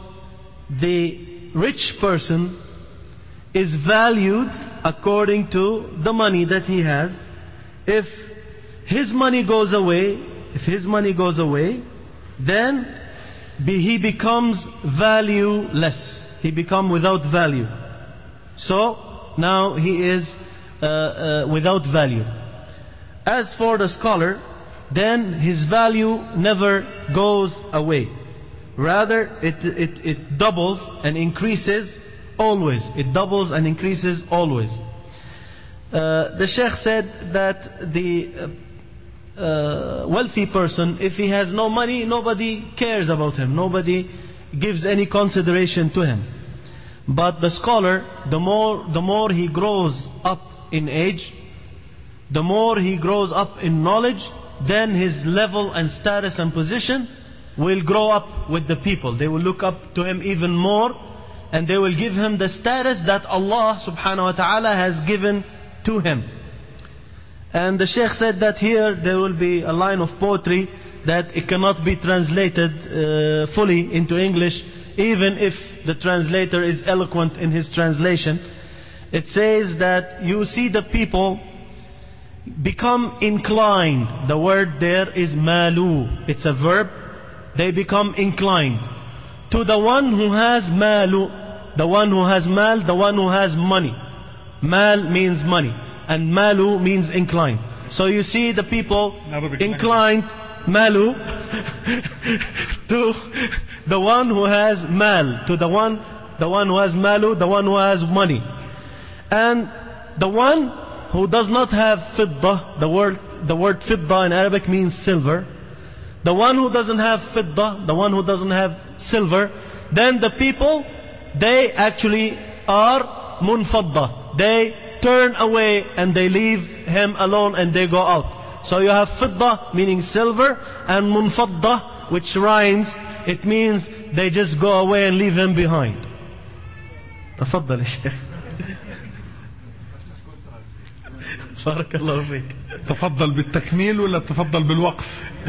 the rich person is valued according to the money that he has. If his money goes away, if his money goes away, then be, he becomes valueless. He becomes without value. So now he is uh, uh, without value. As for the scholar, then his value never goes away. Rather, it, it, it doubles and increases always. It doubles and increases always. Uh, the Sheikh said that the uh, uh, wealthy person, if he has no money, nobody cares about him. Nobody gives any consideration to him. But the scholar, the more, the more he grows up in age, the more he grows up in knowledge, then his level and status and position will grow up with the people. They will look up to him even more, and they will give him the status that Allah subhanahu wa ta'ala has given to him. And the Sheikh said that here there will be a line of poetry that it cannot be translated uh, fully into English, even if the translator is eloquent in his translation. It says that you see the people become inclined. The word there is malu. It's a verb. They become inclined to the one who has malu, the one who has mal, the one who has money. Mal means money, and malu means inclined. So you see the people inclined, malu, to the one who has mal, to the one, the one who has malu, the one who has money. And the one who does not have fidda, the word, the word fidda in Arabic means silver. The one who doesn't have fidda, the one who doesn't have silver, then the people, they actually are munfadda. They turn away and they leave him alone and they go out. So you have fidda meaning silver, and munfadda, which rhymes, it means they just go away and leave him behind. تفضل يا شيخ. بارك الله فيك. تفضل بالتكميل ولا تفضل بالوقف؟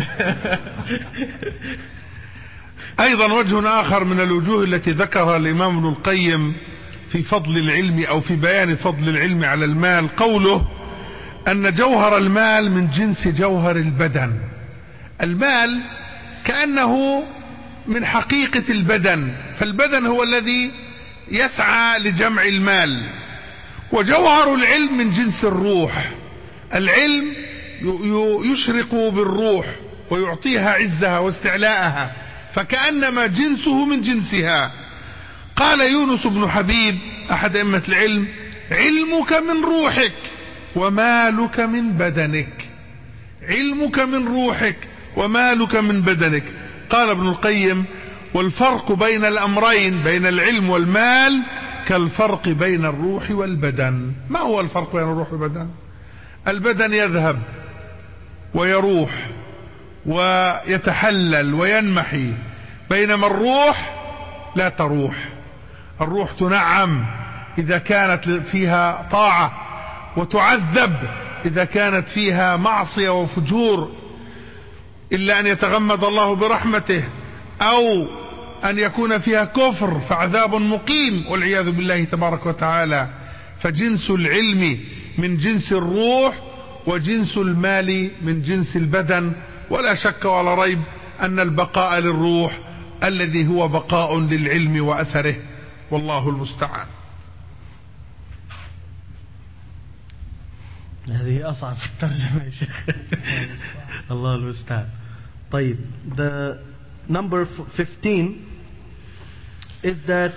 أيضا وجه آخر من الوجوه التي ذكرها الإمام ابن القيم في فضل العلم أو في بيان فضل العلم على المال، قوله: أن جوهر المال من جنس جوهر البدن. المال كأنه من حقيقة البدن، فالبدن هو الذي يسعى لجمع المال. وجوهر العلم من جنس الروح، العلم يشرق بالروح ويعطيها عزها واستعلاءها، فكأنما جنسه من جنسها. قال يونس بن حبيب أحد أئمة العلم: علمك من روحك ومالك من بدنك. علمك من روحك ومالك من بدنك. قال ابن القيم: والفرق بين الأمرين بين العلم والمال كالفرق بين الروح والبدن. ما هو الفرق بين الروح والبدن؟ البدن يذهب ويروح ويتحلل وينمحي، بينما الروح لا تروح. الروح تنعم إذا كانت فيها طاعة، وتعذب إذا كانت فيها معصية وفجور، إلا أن يتغمد الله برحمته، أو أن يكون فيها كفر فعذاب مقيم والعياذ بالله تبارك وتعالى. فجنس العلم من جنس الروح، وجنس المال من جنس البدن. ولا شك ولا ريب أن البقاء للروح الذي هو بقاء للعلم وأثره، والله المستعان. هذه أصعب في الترجمة يا شيخ. الله المستعان. طيب, the number fifteen is that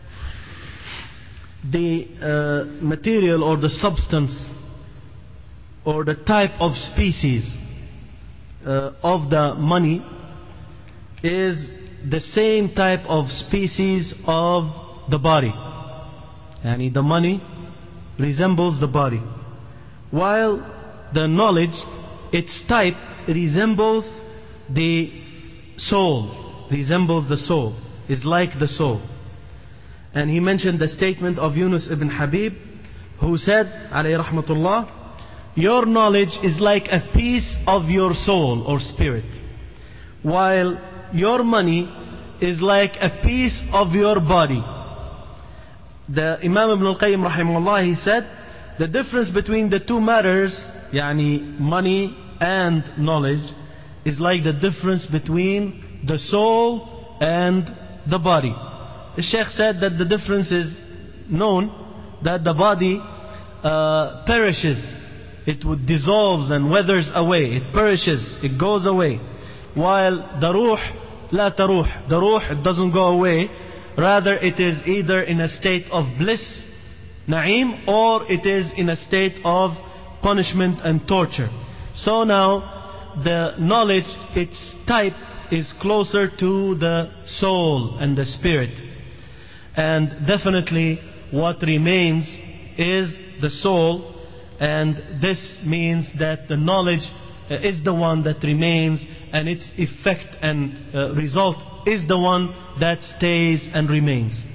the uh, material or the substance or the type of species uh, of the money is the same type of species of the body. Yani the money resembles the body, while the knowledge, its type resembles the soul, resembles the soul, is like the soul. And he mentioned the statement of Yunus ibn Habib, who said, alayhi rahmatullah, your knowledge is like a piece of your soul or spirit, while your money is like a piece of your body. The Imam Ibn al-Qayyim rahimahullah, he said, the difference between the two matters, yani money and knowledge, is like the difference between the soul and the body. The Shaykh said that the difference is known, that the body uh, perishes, it would dissolves and withers away, it perishes, it goes away, while the ruh la taruh, the ruh, it doesn't go away, rather it is either in a state of bliss, na'im, or it is in a state of punishment and torture. So now the knowledge, its type is closer to the soul and the spirit, and definitely what remains is the soul, and this means that the knowledge is the one that remains, and its effect and uh, result is the one that stays and remains.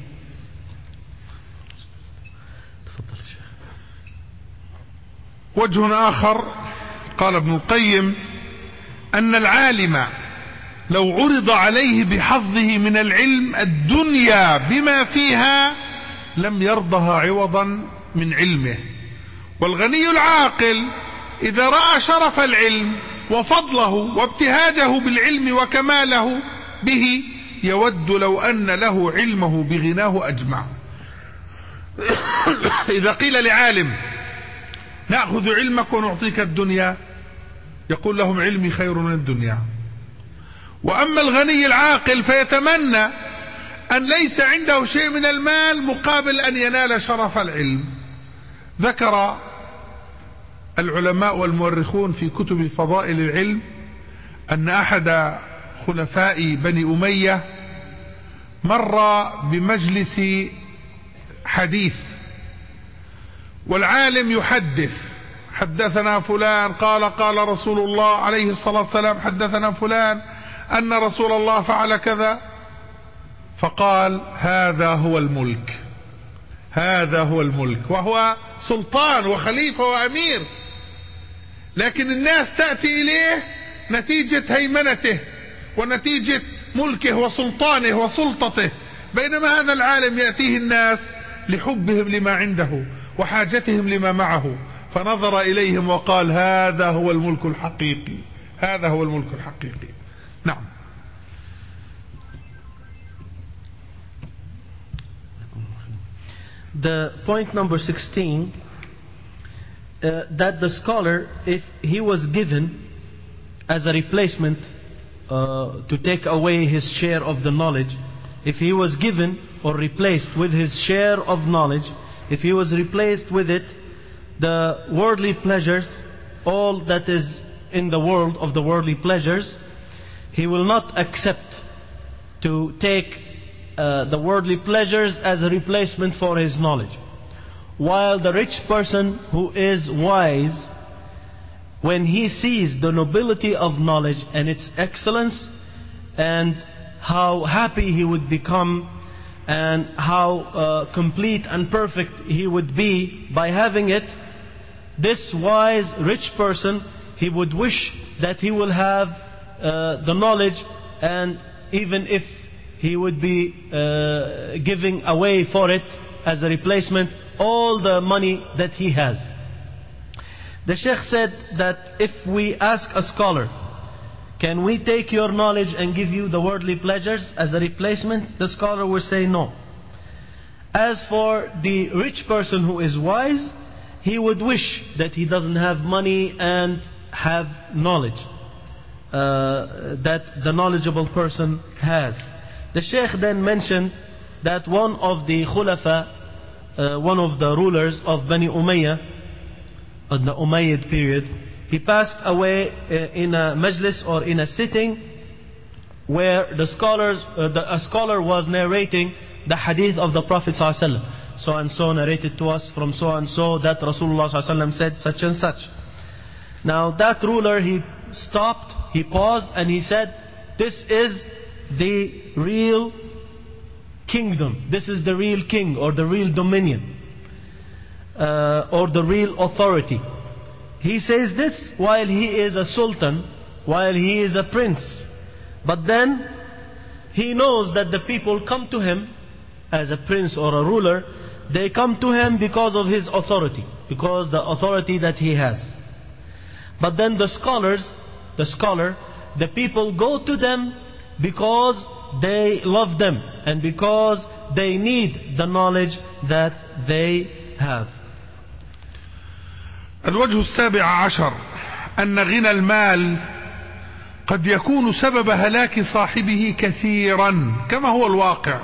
وجه آخر قال ابن القيم أن العالم لو عرض عليه بحظه من العلم الدنيا بما فيها لم يرضها عوضا من علمه، والغني العاقل إذا رأى شرف العلم وفضله وابتهاجه بالعلم وكماله به يود لو أن له علمه بغناه أجمع. إذا قيل لعالم نأخذ علمك ونعطيك الدنيا يقول لهم علمي خير من الدنيا. وأما الغني العاقل فيتمنى أن ليس عنده شيء من المال مقابل أن ينال شرف العلم. ذكر العلماء والمؤرخون في كتب فضائل العلم أن أحد خلفاء بني أمية مر بمجلس حديث، والعالم يحدث، حدثنا فلان قال قال رسول الله عليه الصلاة والسلام حدثنا فلان أن رسول الله فعل كذا، فقال هذا هو الملك، هذا هو الملك، وهو سلطان وخليفة وأمير، لكن الناس تأتي إليه نتيجة هيمنته ونتيجة ملكه وسلطانه وسلطته، بينما هذا العالم يأتيه الناس لحبهم لما عنده وحاجتهم لما معه، فنظر إليهم وقال هذا هو الملك الحقيقي، هذا هو الملك الحقيقي. نعم. The point number sixteen, uh, that the scholar, if he was given as a replacement uh, to take away his share of the knowledge, if he was given or replaced with his share of knowledge, if he was replaced with it, the worldly pleasures, all that is in the world of the worldly pleasures, he will not accept to take uh, the worldly pleasures as a replacement for his knowledge. While the rich person who is wise, when he sees the nobility of knowledge and its excellence, and how happy he would become, and how uh, complete and perfect he would be by having it, this wise rich person, he would wish that he will have uh, the knowledge, and even if he would be uh, giving away for it as a replacement all the money that he has. The Sheikh said that if we ask a scholar, can we take your knowledge and give you the worldly pleasures as a replacement? The scholar will say no. As for the rich person who is wise, he would wish that he doesn't have money and have knowledge uh, that the knowledgeable person has. The Sheikh then mentioned that one of the Khulafa, uh, one of the rulers of Bani Umayyah, in the Umayyad period, he passed away uh, in a majlis or in a sitting where the scholars, uh, the, a scholar was narrating the hadith of the Prophet ﷺ. So and so narrated to us from so and so that Rasulullah ﷺ said such and such. Now that ruler, he stopped, he paused, and he said, this is the real kingdom, this is the real king or the real dominion uh, or the real authority. He says this while he is a sultan, while he is a prince, but then he knows that the people come to him as a prince or a ruler. They come to him because of his authority, because the authority that he has. But then the scholars, the scholar, the people go to them because they love them and because they need the knowledge that they have. الوجه السابع عشر أن غنى المال قد يكون سبب هلاك صاحبه كثيرا كما هو الواقع.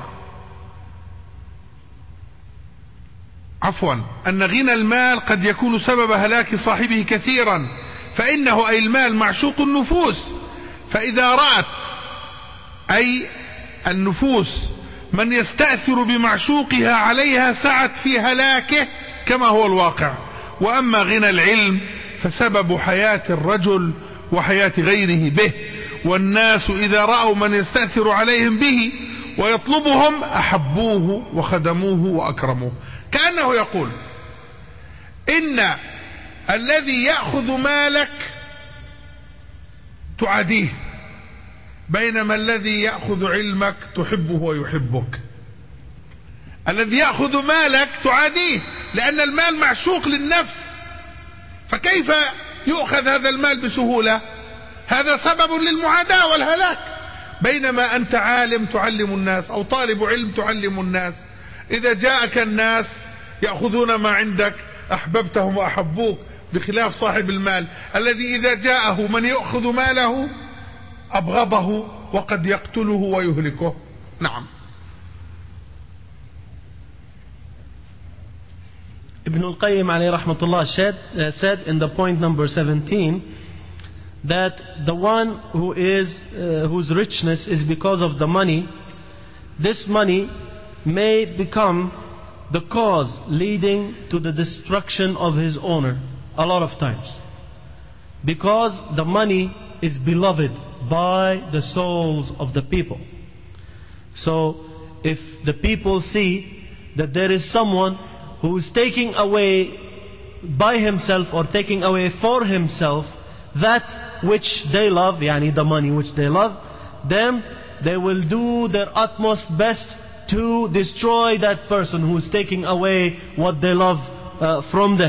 عفوا أن غنى المال قد يكون سبب هلاك صاحبه كثيرا، فإنه أي المال معشوق النفوس، فإذا رأت أي النفوس من يستأثر بمعشوقها عليها سعت في هلاكه كما هو الواقع. وأما غنى العلم فسبب حياة الرجل وحياة غيره به، والناس إذا رأوا من يستأثر عليهم به ويطلبهم أحبوه وخدموه وأكرموه. كأنه يقول إن الذي يأخذ مالك تعاديه، بينما الذي يأخذ علمك تحبه ويحبك. الذي يأخذ مالك تعاديه لأن المال معشوق للنفس، فكيف يؤخذ هذا المال بسهولة؟ هذا سبب للمعاداة والهلاك. بينما أنت عالم تعلم الناس أو طالب علم تعلم الناس، إذا جاءك الناس يأخذون ما عندك أحببتهم وأحبوك، بخلاف صاحب المال الذي إذا جاءه من يأخذ ماله أبغضه وقد يقتله ويهلكه. نعم. Ibn al-Qayyim alayhi rahmatullah said, uh, said in the point number seventeen that the one who is uh, whose richness is because of the money, this money may become the cause leading to the destruction of his owner a lot of times, because the money is beloved by the souls of the people. So if the people see that there is someone who is taking away by himself or taking away for himself that which they love, yani the money which they love, then they will do their utmost best to destroy that person who is taking away what they love uh, from them.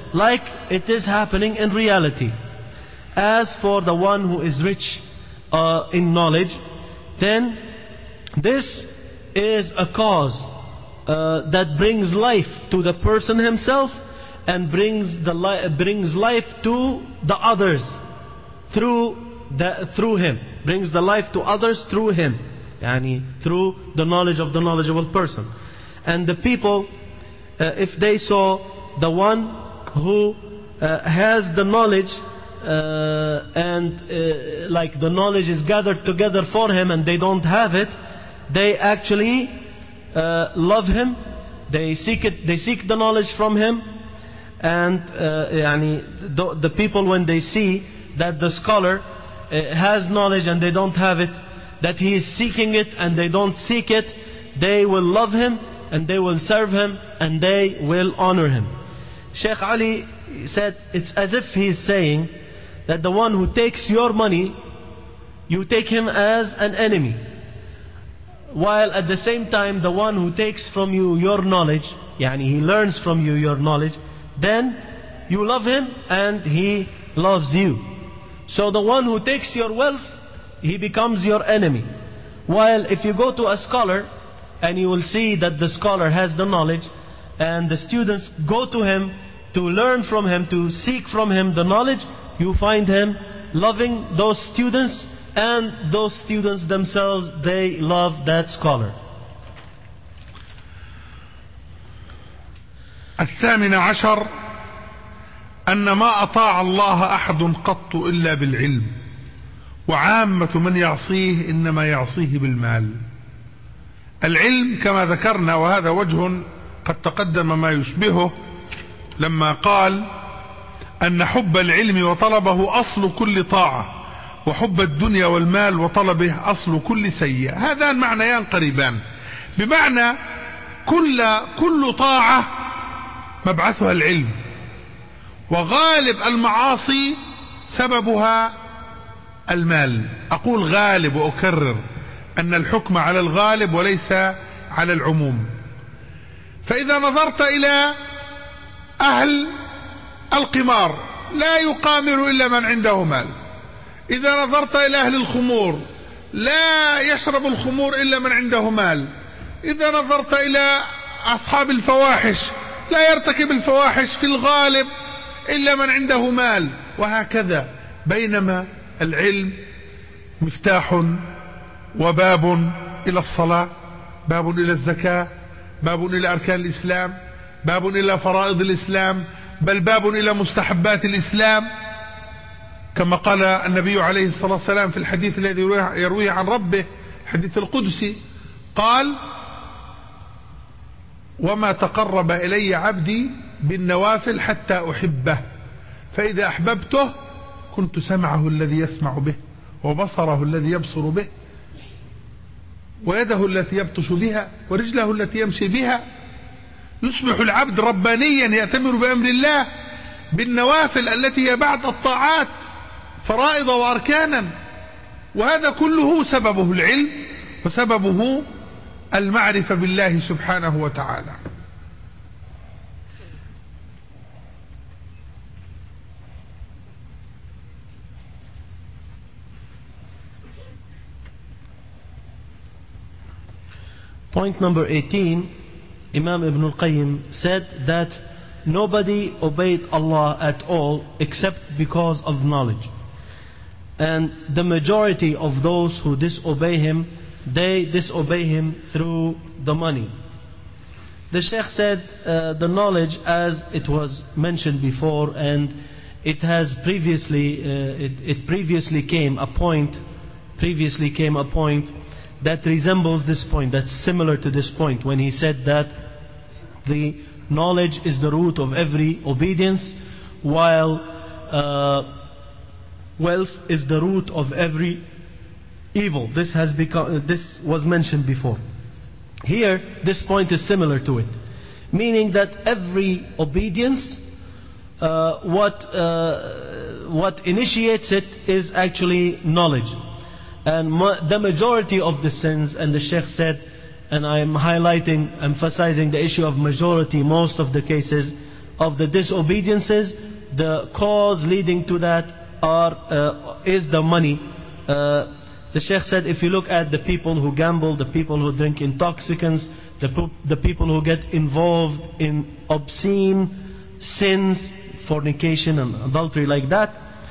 like it is happening in reality. As for the one who is rich uh, in knowledge, then this is a cause uh, that brings life to the person himself and brings the li brings life to the others through the, through him. Brings the life to others through him, yani through the knowledge of the knowledgeable person. And the people, uh, if they saw the one who uh, has the knowledge, uh, and uh, like the knowledge is gathered together for him and they don't have it, they actually uh, love him, they seek it, they seek the knowledge from him. And uh, yani, the, the people, when they see that the scholar uh, has knowledge and they don't have it, that he is seeking it and they don't seek it, they will love him and they will serve him and they will honor him. Shaykh Ali said it's as if he is saying that the one who takes your money, you take him as an enemy, while at the same time the one who takes from you your knowledge, yani he learns from you your knowledge, then you love him and he loves you. So the one who takes your wealth, he becomes your enemy. While if you go to a scholar and you will see that the scholar has the knowledge and the students go to him to learn from him, to seek from him the knowledge, you find him loving those students, and those students themselves, they love that scholar. الثامن عشر أن ما أطاع الله أحد قط إلا بالعلم، وعامة من يعصيه إنما يعصيه بالمال. العلم كما ذكرنا، وهذا وجه قد تقدم ما يشبهه لما قال أن حب العلم وطلبه أصل كل طاعة، وحب الدنيا والمال وطلبه أصل كل سيئة. هذان معنيان قريبان، بمعنى كل كل طاعة مبعثها العلم، وغالب المعاصي سببها المال. أقول غالب وأكرر أن الحكم على الغالب وليس على العموم. فإذا نظرت إلى أهل القمار لا يقامر إلا من عنده مال، إذا نظرت إلى أهل الخمور لا يشرب الخمور إلا من عنده مال، إذا نظرت إلى أصحاب الفواحش لا يرتكب الفواحش في الغالب إلا من عنده مال، وهكذا. بينما العلم مفتاح وباب إلى الصلاة، باب إلى الزكاة، باب إلى أركان الإسلام، باب إلى فرائض الإسلام، بل باب إلى مستحبات الإسلام، كما قال النبي عليه الصلاة والسلام في الحديث الذي يرويه عن ربه، الحديث القدسي، قال: وما تقرب إلي عبدي بالنوافل حتى أحبه، فإذا أحببته كنت سمعه الذي يسمع به، وبصره الذي يبصر به، ويده التي يبطش بها، ورجله التي يمشي بها. يصبح العبد ربانيا يأتمر بأمر الله بالنوافل التي هي بعد الطاعات، فرائض وأركانا، وهذا كله سببه العلم وسببه المعرفة بالله سبحانه وتعالى. Point number eighteen, Imam Ibn al-Qayyim said that nobody obeyed Allah at all except because of knowledge. And the majority of those who disobey him, they disobey him through the money. The Shaykh said uh, the knowledge, as it was mentioned before, and it has previously, uh, it, it previously came a point, previously came a point that resembles this point, that's similar to this point, when he said that the knowledge is the root of every obedience, while uh, wealth is the root of every evil. This has become, this was mentioned before. Here, this point is similar to it, meaning that every obedience, uh, what uh, what initiates it is actually knowledge. And ma the majority of the sins, and the Sheikh said, and I am highlighting, emphasizing the issue of majority, most of the cases, of the disobediences, the cause leading to that are, uh, is the money. Uh, the Sheikh said, if you look at the people who gamble, the people who drink intoxicants, the, the people who get involved in obscene sins, fornication and adultery like that,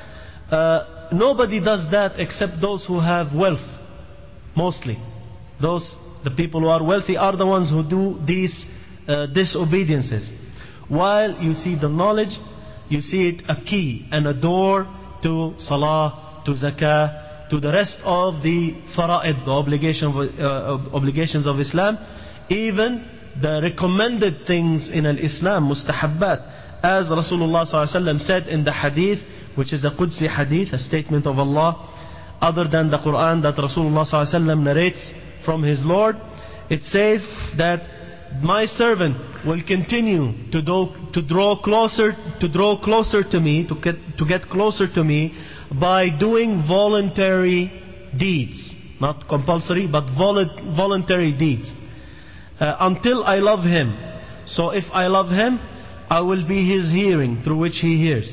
uh, nobody does that except those who have wealth, mostly. Those, the people who are wealthy are the ones who do these uh, disobediences. While you see the knowledge, you see it a key and a door to salah, to zakah, to the rest of the fara'id, the obligation of, uh, obligations of Islam, even the recommended things in al-Islam, mustahabbat. As Rasulullah sallallahu alaihi wasallam said in the hadith, which is a Qudsi hadith, a statement of Allah, other than the Quran that Rasulullah sallallahu alaihi wasallam narrates from his Lord, it says that my servant will continue to do, to draw closer to draw closer to me, to get to get closer to me by doing voluntary deeds, not compulsory, but volu- voluntary deeds, uh, until I love him. So if I love him, I will be his hearing through which he hears,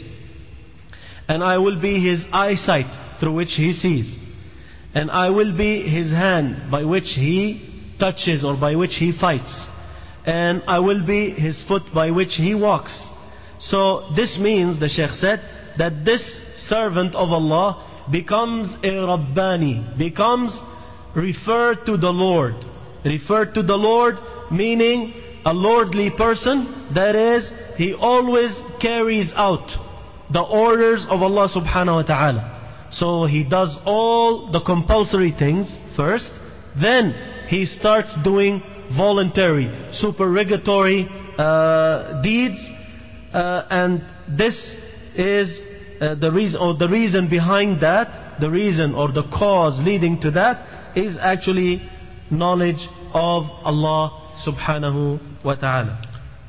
and I will be his eyesight through which he sees, and I will be his hand by which he touches or by which he fights, and I will be his foot by which he walks. So this means, the Shaykh said, that this servant of Allah becomes a Rabbani, becomes referred to the Lord. Referred to the Lord meaning a lordly person, that is, he always carries out the orders of Allah subhanahu wa ta'ala. So he does all the compulsory things first, then he starts doing voluntary, supererogatory uh, deeds, uh, and this is uh, the reason, or the reason behind that, the reason or the cause leading to that is actually knowledge of Allah subhanahu wa ta'ala.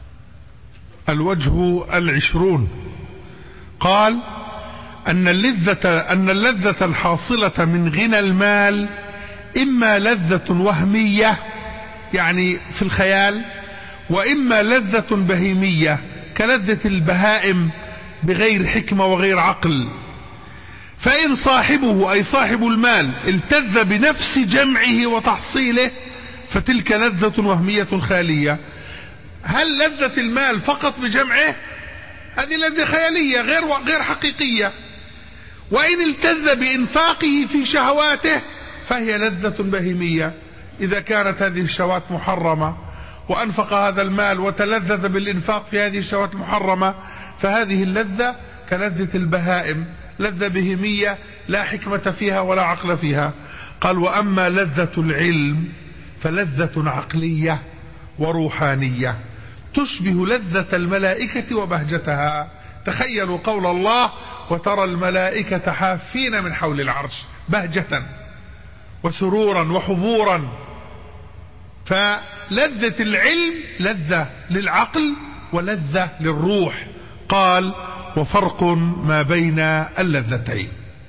الوجه العشرون قال أن اللذة أن اللذة الحاصلة من غنى المال إما لذة وهمية يعني في الخيال، وإما لذة بهيمية كلذة البهائم بغير حكمة وغير عقل. فإن صاحبه أي صاحب المال التذ بنفس جمعه وتحصيله فتلك لذة وهمية خالية. هل لذة المال فقط بجمعه؟ هذه لذة خيالية غير غير حقيقية. وإن التذ بإنفاقه في شهواته فهي لذة بهيمية، إذا كانت هذه الشهوات محرمة وأنفق هذا المال وتلذذ بالإنفاق في هذه الشهوات المحرمة، فهذه اللذة كلذة البهائم، لذة بهيمية لا حكمة فيها ولا عقل فيها. قال وأما لذة العلم فلذة عقلية وروحانية تشبه لذة الملائكة وبهجتها. تخيلوا قول الله وترى الملائكة حافين من حول العرش بهجة وسرورا وحبورا. فلذة العلم لذة للعقل ولذة للروح. قال وفرق ما بين اللذتين.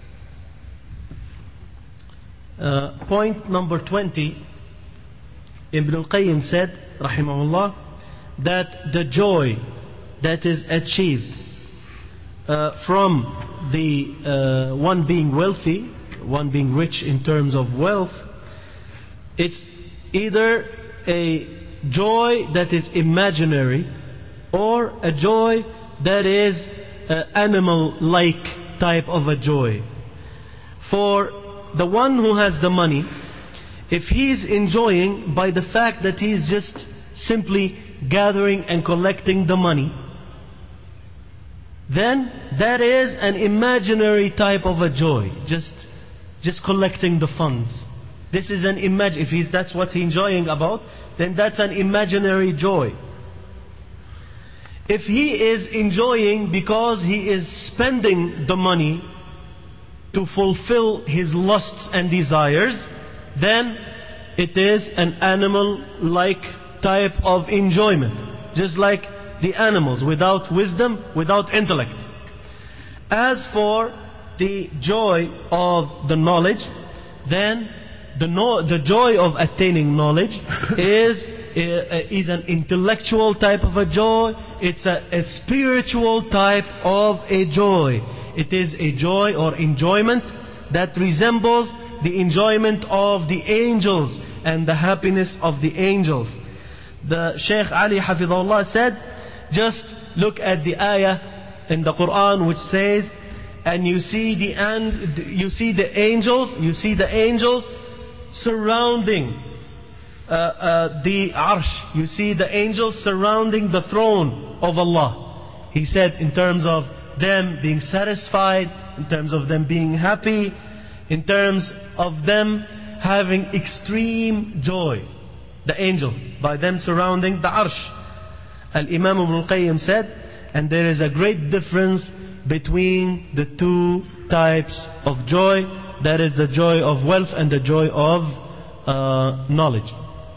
uh, Point number twenty, Ibn al-Qayyim said rahimahullah that the joy that is achieved uh, from the uh, one being wealthy, one being rich in terms of wealth, it's either a joy that is imaginary or a joy that is uh, animal-like type of a joy. For the one who has the money, if he's enjoying by the fact that he's just simply gathering and collecting the money, then that is an imaginary type of a joy, just just collecting the funds. This is an imagine. If he's, that's what he's enjoying about, then that's an imaginary joy. If he is enjoying because he is spending the money to fulfill his lusts and desires, then it is an animal-like type of enjoyment, just like the animals, without wisdom, without intellect. As for the joy of the knowledge, then the, no, the joy of attaining knowledge is is an intellectual type of a joy. It's a, a spiritual type of a joy. It is a joy or enjoyment that resembles the enjoyment of the angels and the happiness of the angels. The Shaykh Ali Hafidhullah said, just look at the ayah in the Quran which says, and you see the and you see the angels, you see the angels surrounding uh, uh, the arsh. You see the angels surrounding the throne of Allah. He said in terms of them being satisfied, in terms of them being happy, in terms of them having extreme joy. The angels, by them surrounding the arsh. Al-Imam Ibn al-Qayyim said, and there is a great difference between the two types of joy. That is the joy of wealth and the joy of uh, knowledge.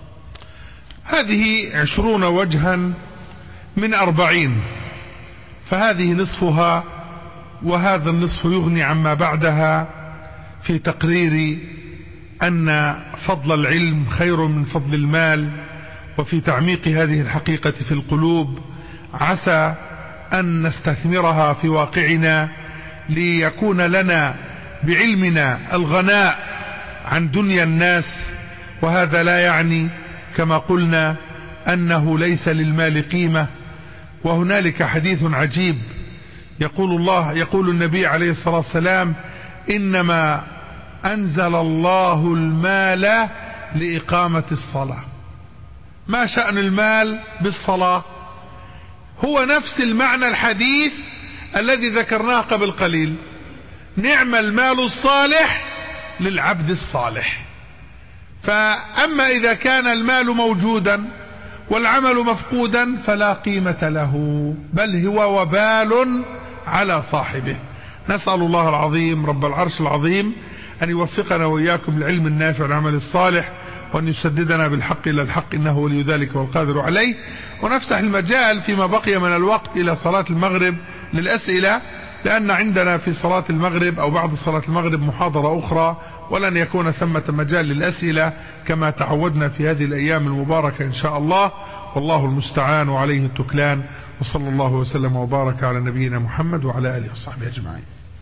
هذه عشرون وجها من أربعين، فهذه نصفها، وهذا النصف يغني عما بعدها في تقرير أن فضل العلم خير من فضل المال، وفي تعميق هذه الحقيقة في القلوب، عسى أن نستثمرها في واقعنا ليكون لنا بعلمنا الغناء عن دنيا الناس. وهذا لا يعني كما قلنا أنه ليس للمال قيمة. وهنالك حديث عجيب يقول الله يقول النبي عليه الصلاة والسلام: إنما أنزل الله المال لإقامة الصلاة. ما شأن المال بالصلاة؟ هو نفس المعنى الحديث الذي ذكرناه قبل قليل: نعم المال الصالح للعبد الصالح. فأما إذا كان المال موجودا والعمل مفقودا فلا قيمة له، بل هو وبال على صاحبه. نسأل الله العظيم رب العرش العظيم أن يوفقنا وإياكم للعلم النافع والعمل الصالح، وأن يسددنا بالحق إلى الحق، إنه ولي ذلك والقادر عليه. ونفتح المجال فيما بقي من الوقت إلى صلاة المغرب للأسئلة، لأن عندنا في صلاة المغرب أو بعد صلاة المغرب محاضرة أخرى، ولن يكون ثمة مجال للأسئلة كما تعودنا في هذه الأيام المباركة إن شاء الله. والله المستعان وعليه التكلان، وصلى الله وسلم وبارك على نبينا محمد وعلى آله وصحبه أجمعين.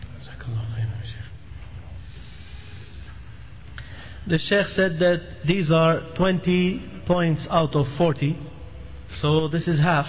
The Sheikh said that these are twenty points out of forty, so this is half.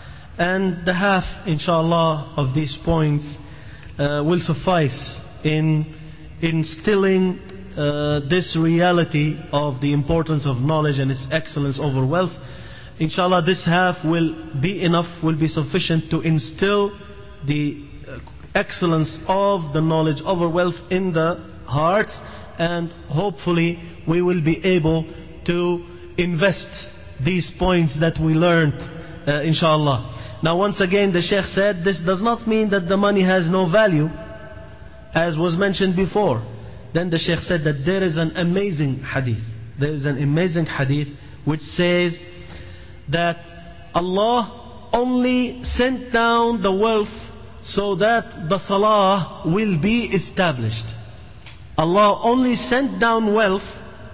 And the half, inshallah, of these points uh, will suffice in instilling uh, this reality of the importance of knowledge and its excellence over wealth. Inshallah, this half will be enough, will be sufficient to instill the excellence of the knowledge over wealth in the hearts, and hopefully we will be able to invest these points that we learned, uh, inshallah. Now once again the Sheikh said this does not mean that the money has no value, as was mentioned before. Then the Sheikh said that there is an amazing hadith. There is an amazing hadith which says that Allah only sent down the wealth so that the salah will be established. Allah only sent down wealth,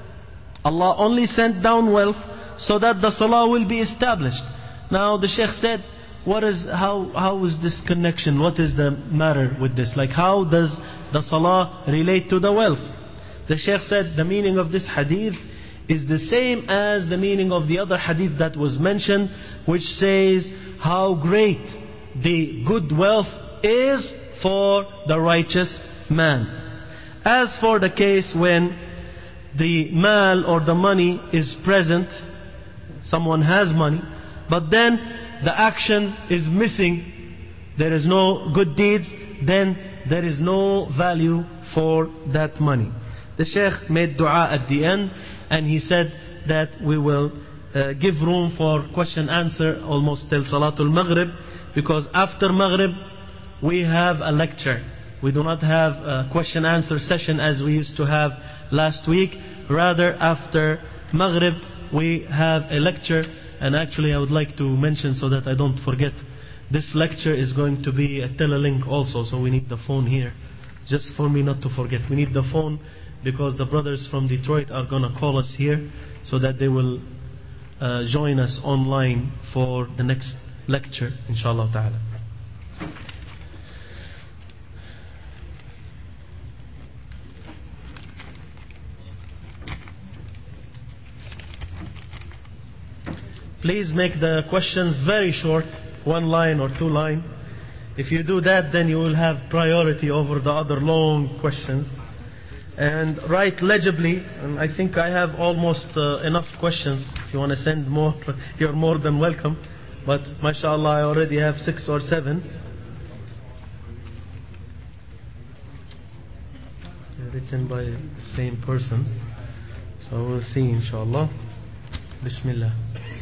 Allah only sent down wealth so that the salah will be established. Now the Sheikh said, what is, how, how is this connection? What is the matter with this? Like, how does the salah relate to the wealth? The Sheikh said the meaning of this hadith is the same as the meaning of the other hadith that was mentioned, which says how great the good wealth is for the righteous man. As for the case when the mal or the money is present, someone has money, but then the action is missing, there is no good deeds, then there is no value for that money. The Shaykh made dua at the end, and he said that we will uh, give room for question answer almost till Salatul Maghrib, because after Maghrib we have a lecture. We do not have a question answer session as we used to have last week. Rather, after Maghrib we have a lecture. And actually I would like to mention, so that I don't forget, this lecture is going to be a telelink also, so we need the phone here, just for me not to forget. We need the phone because the brothers from Detroit are going to call us here, so that they will uh, join us online for the next lecture, inshallah ta'ala. Please make the questions very short, one line or two line. If you do that, then you will have priority over the other long questions. And write legibly, and I think I have almost uh, enough questions. If you want to send more, you're more than welcome. But mashallah, I already have six or seven. Written by the same person. So we'll see, inshallah. Bismillah.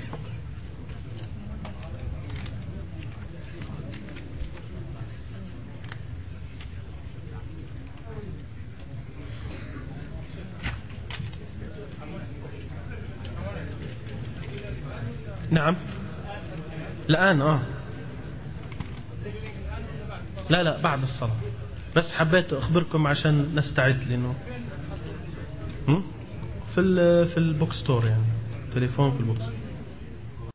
نعم الآن آه لا لا بعد الصلاة بس حبيت أخبركم عشان نستعد لأنه في ال في البوكستور يعني تليفون في البوكستور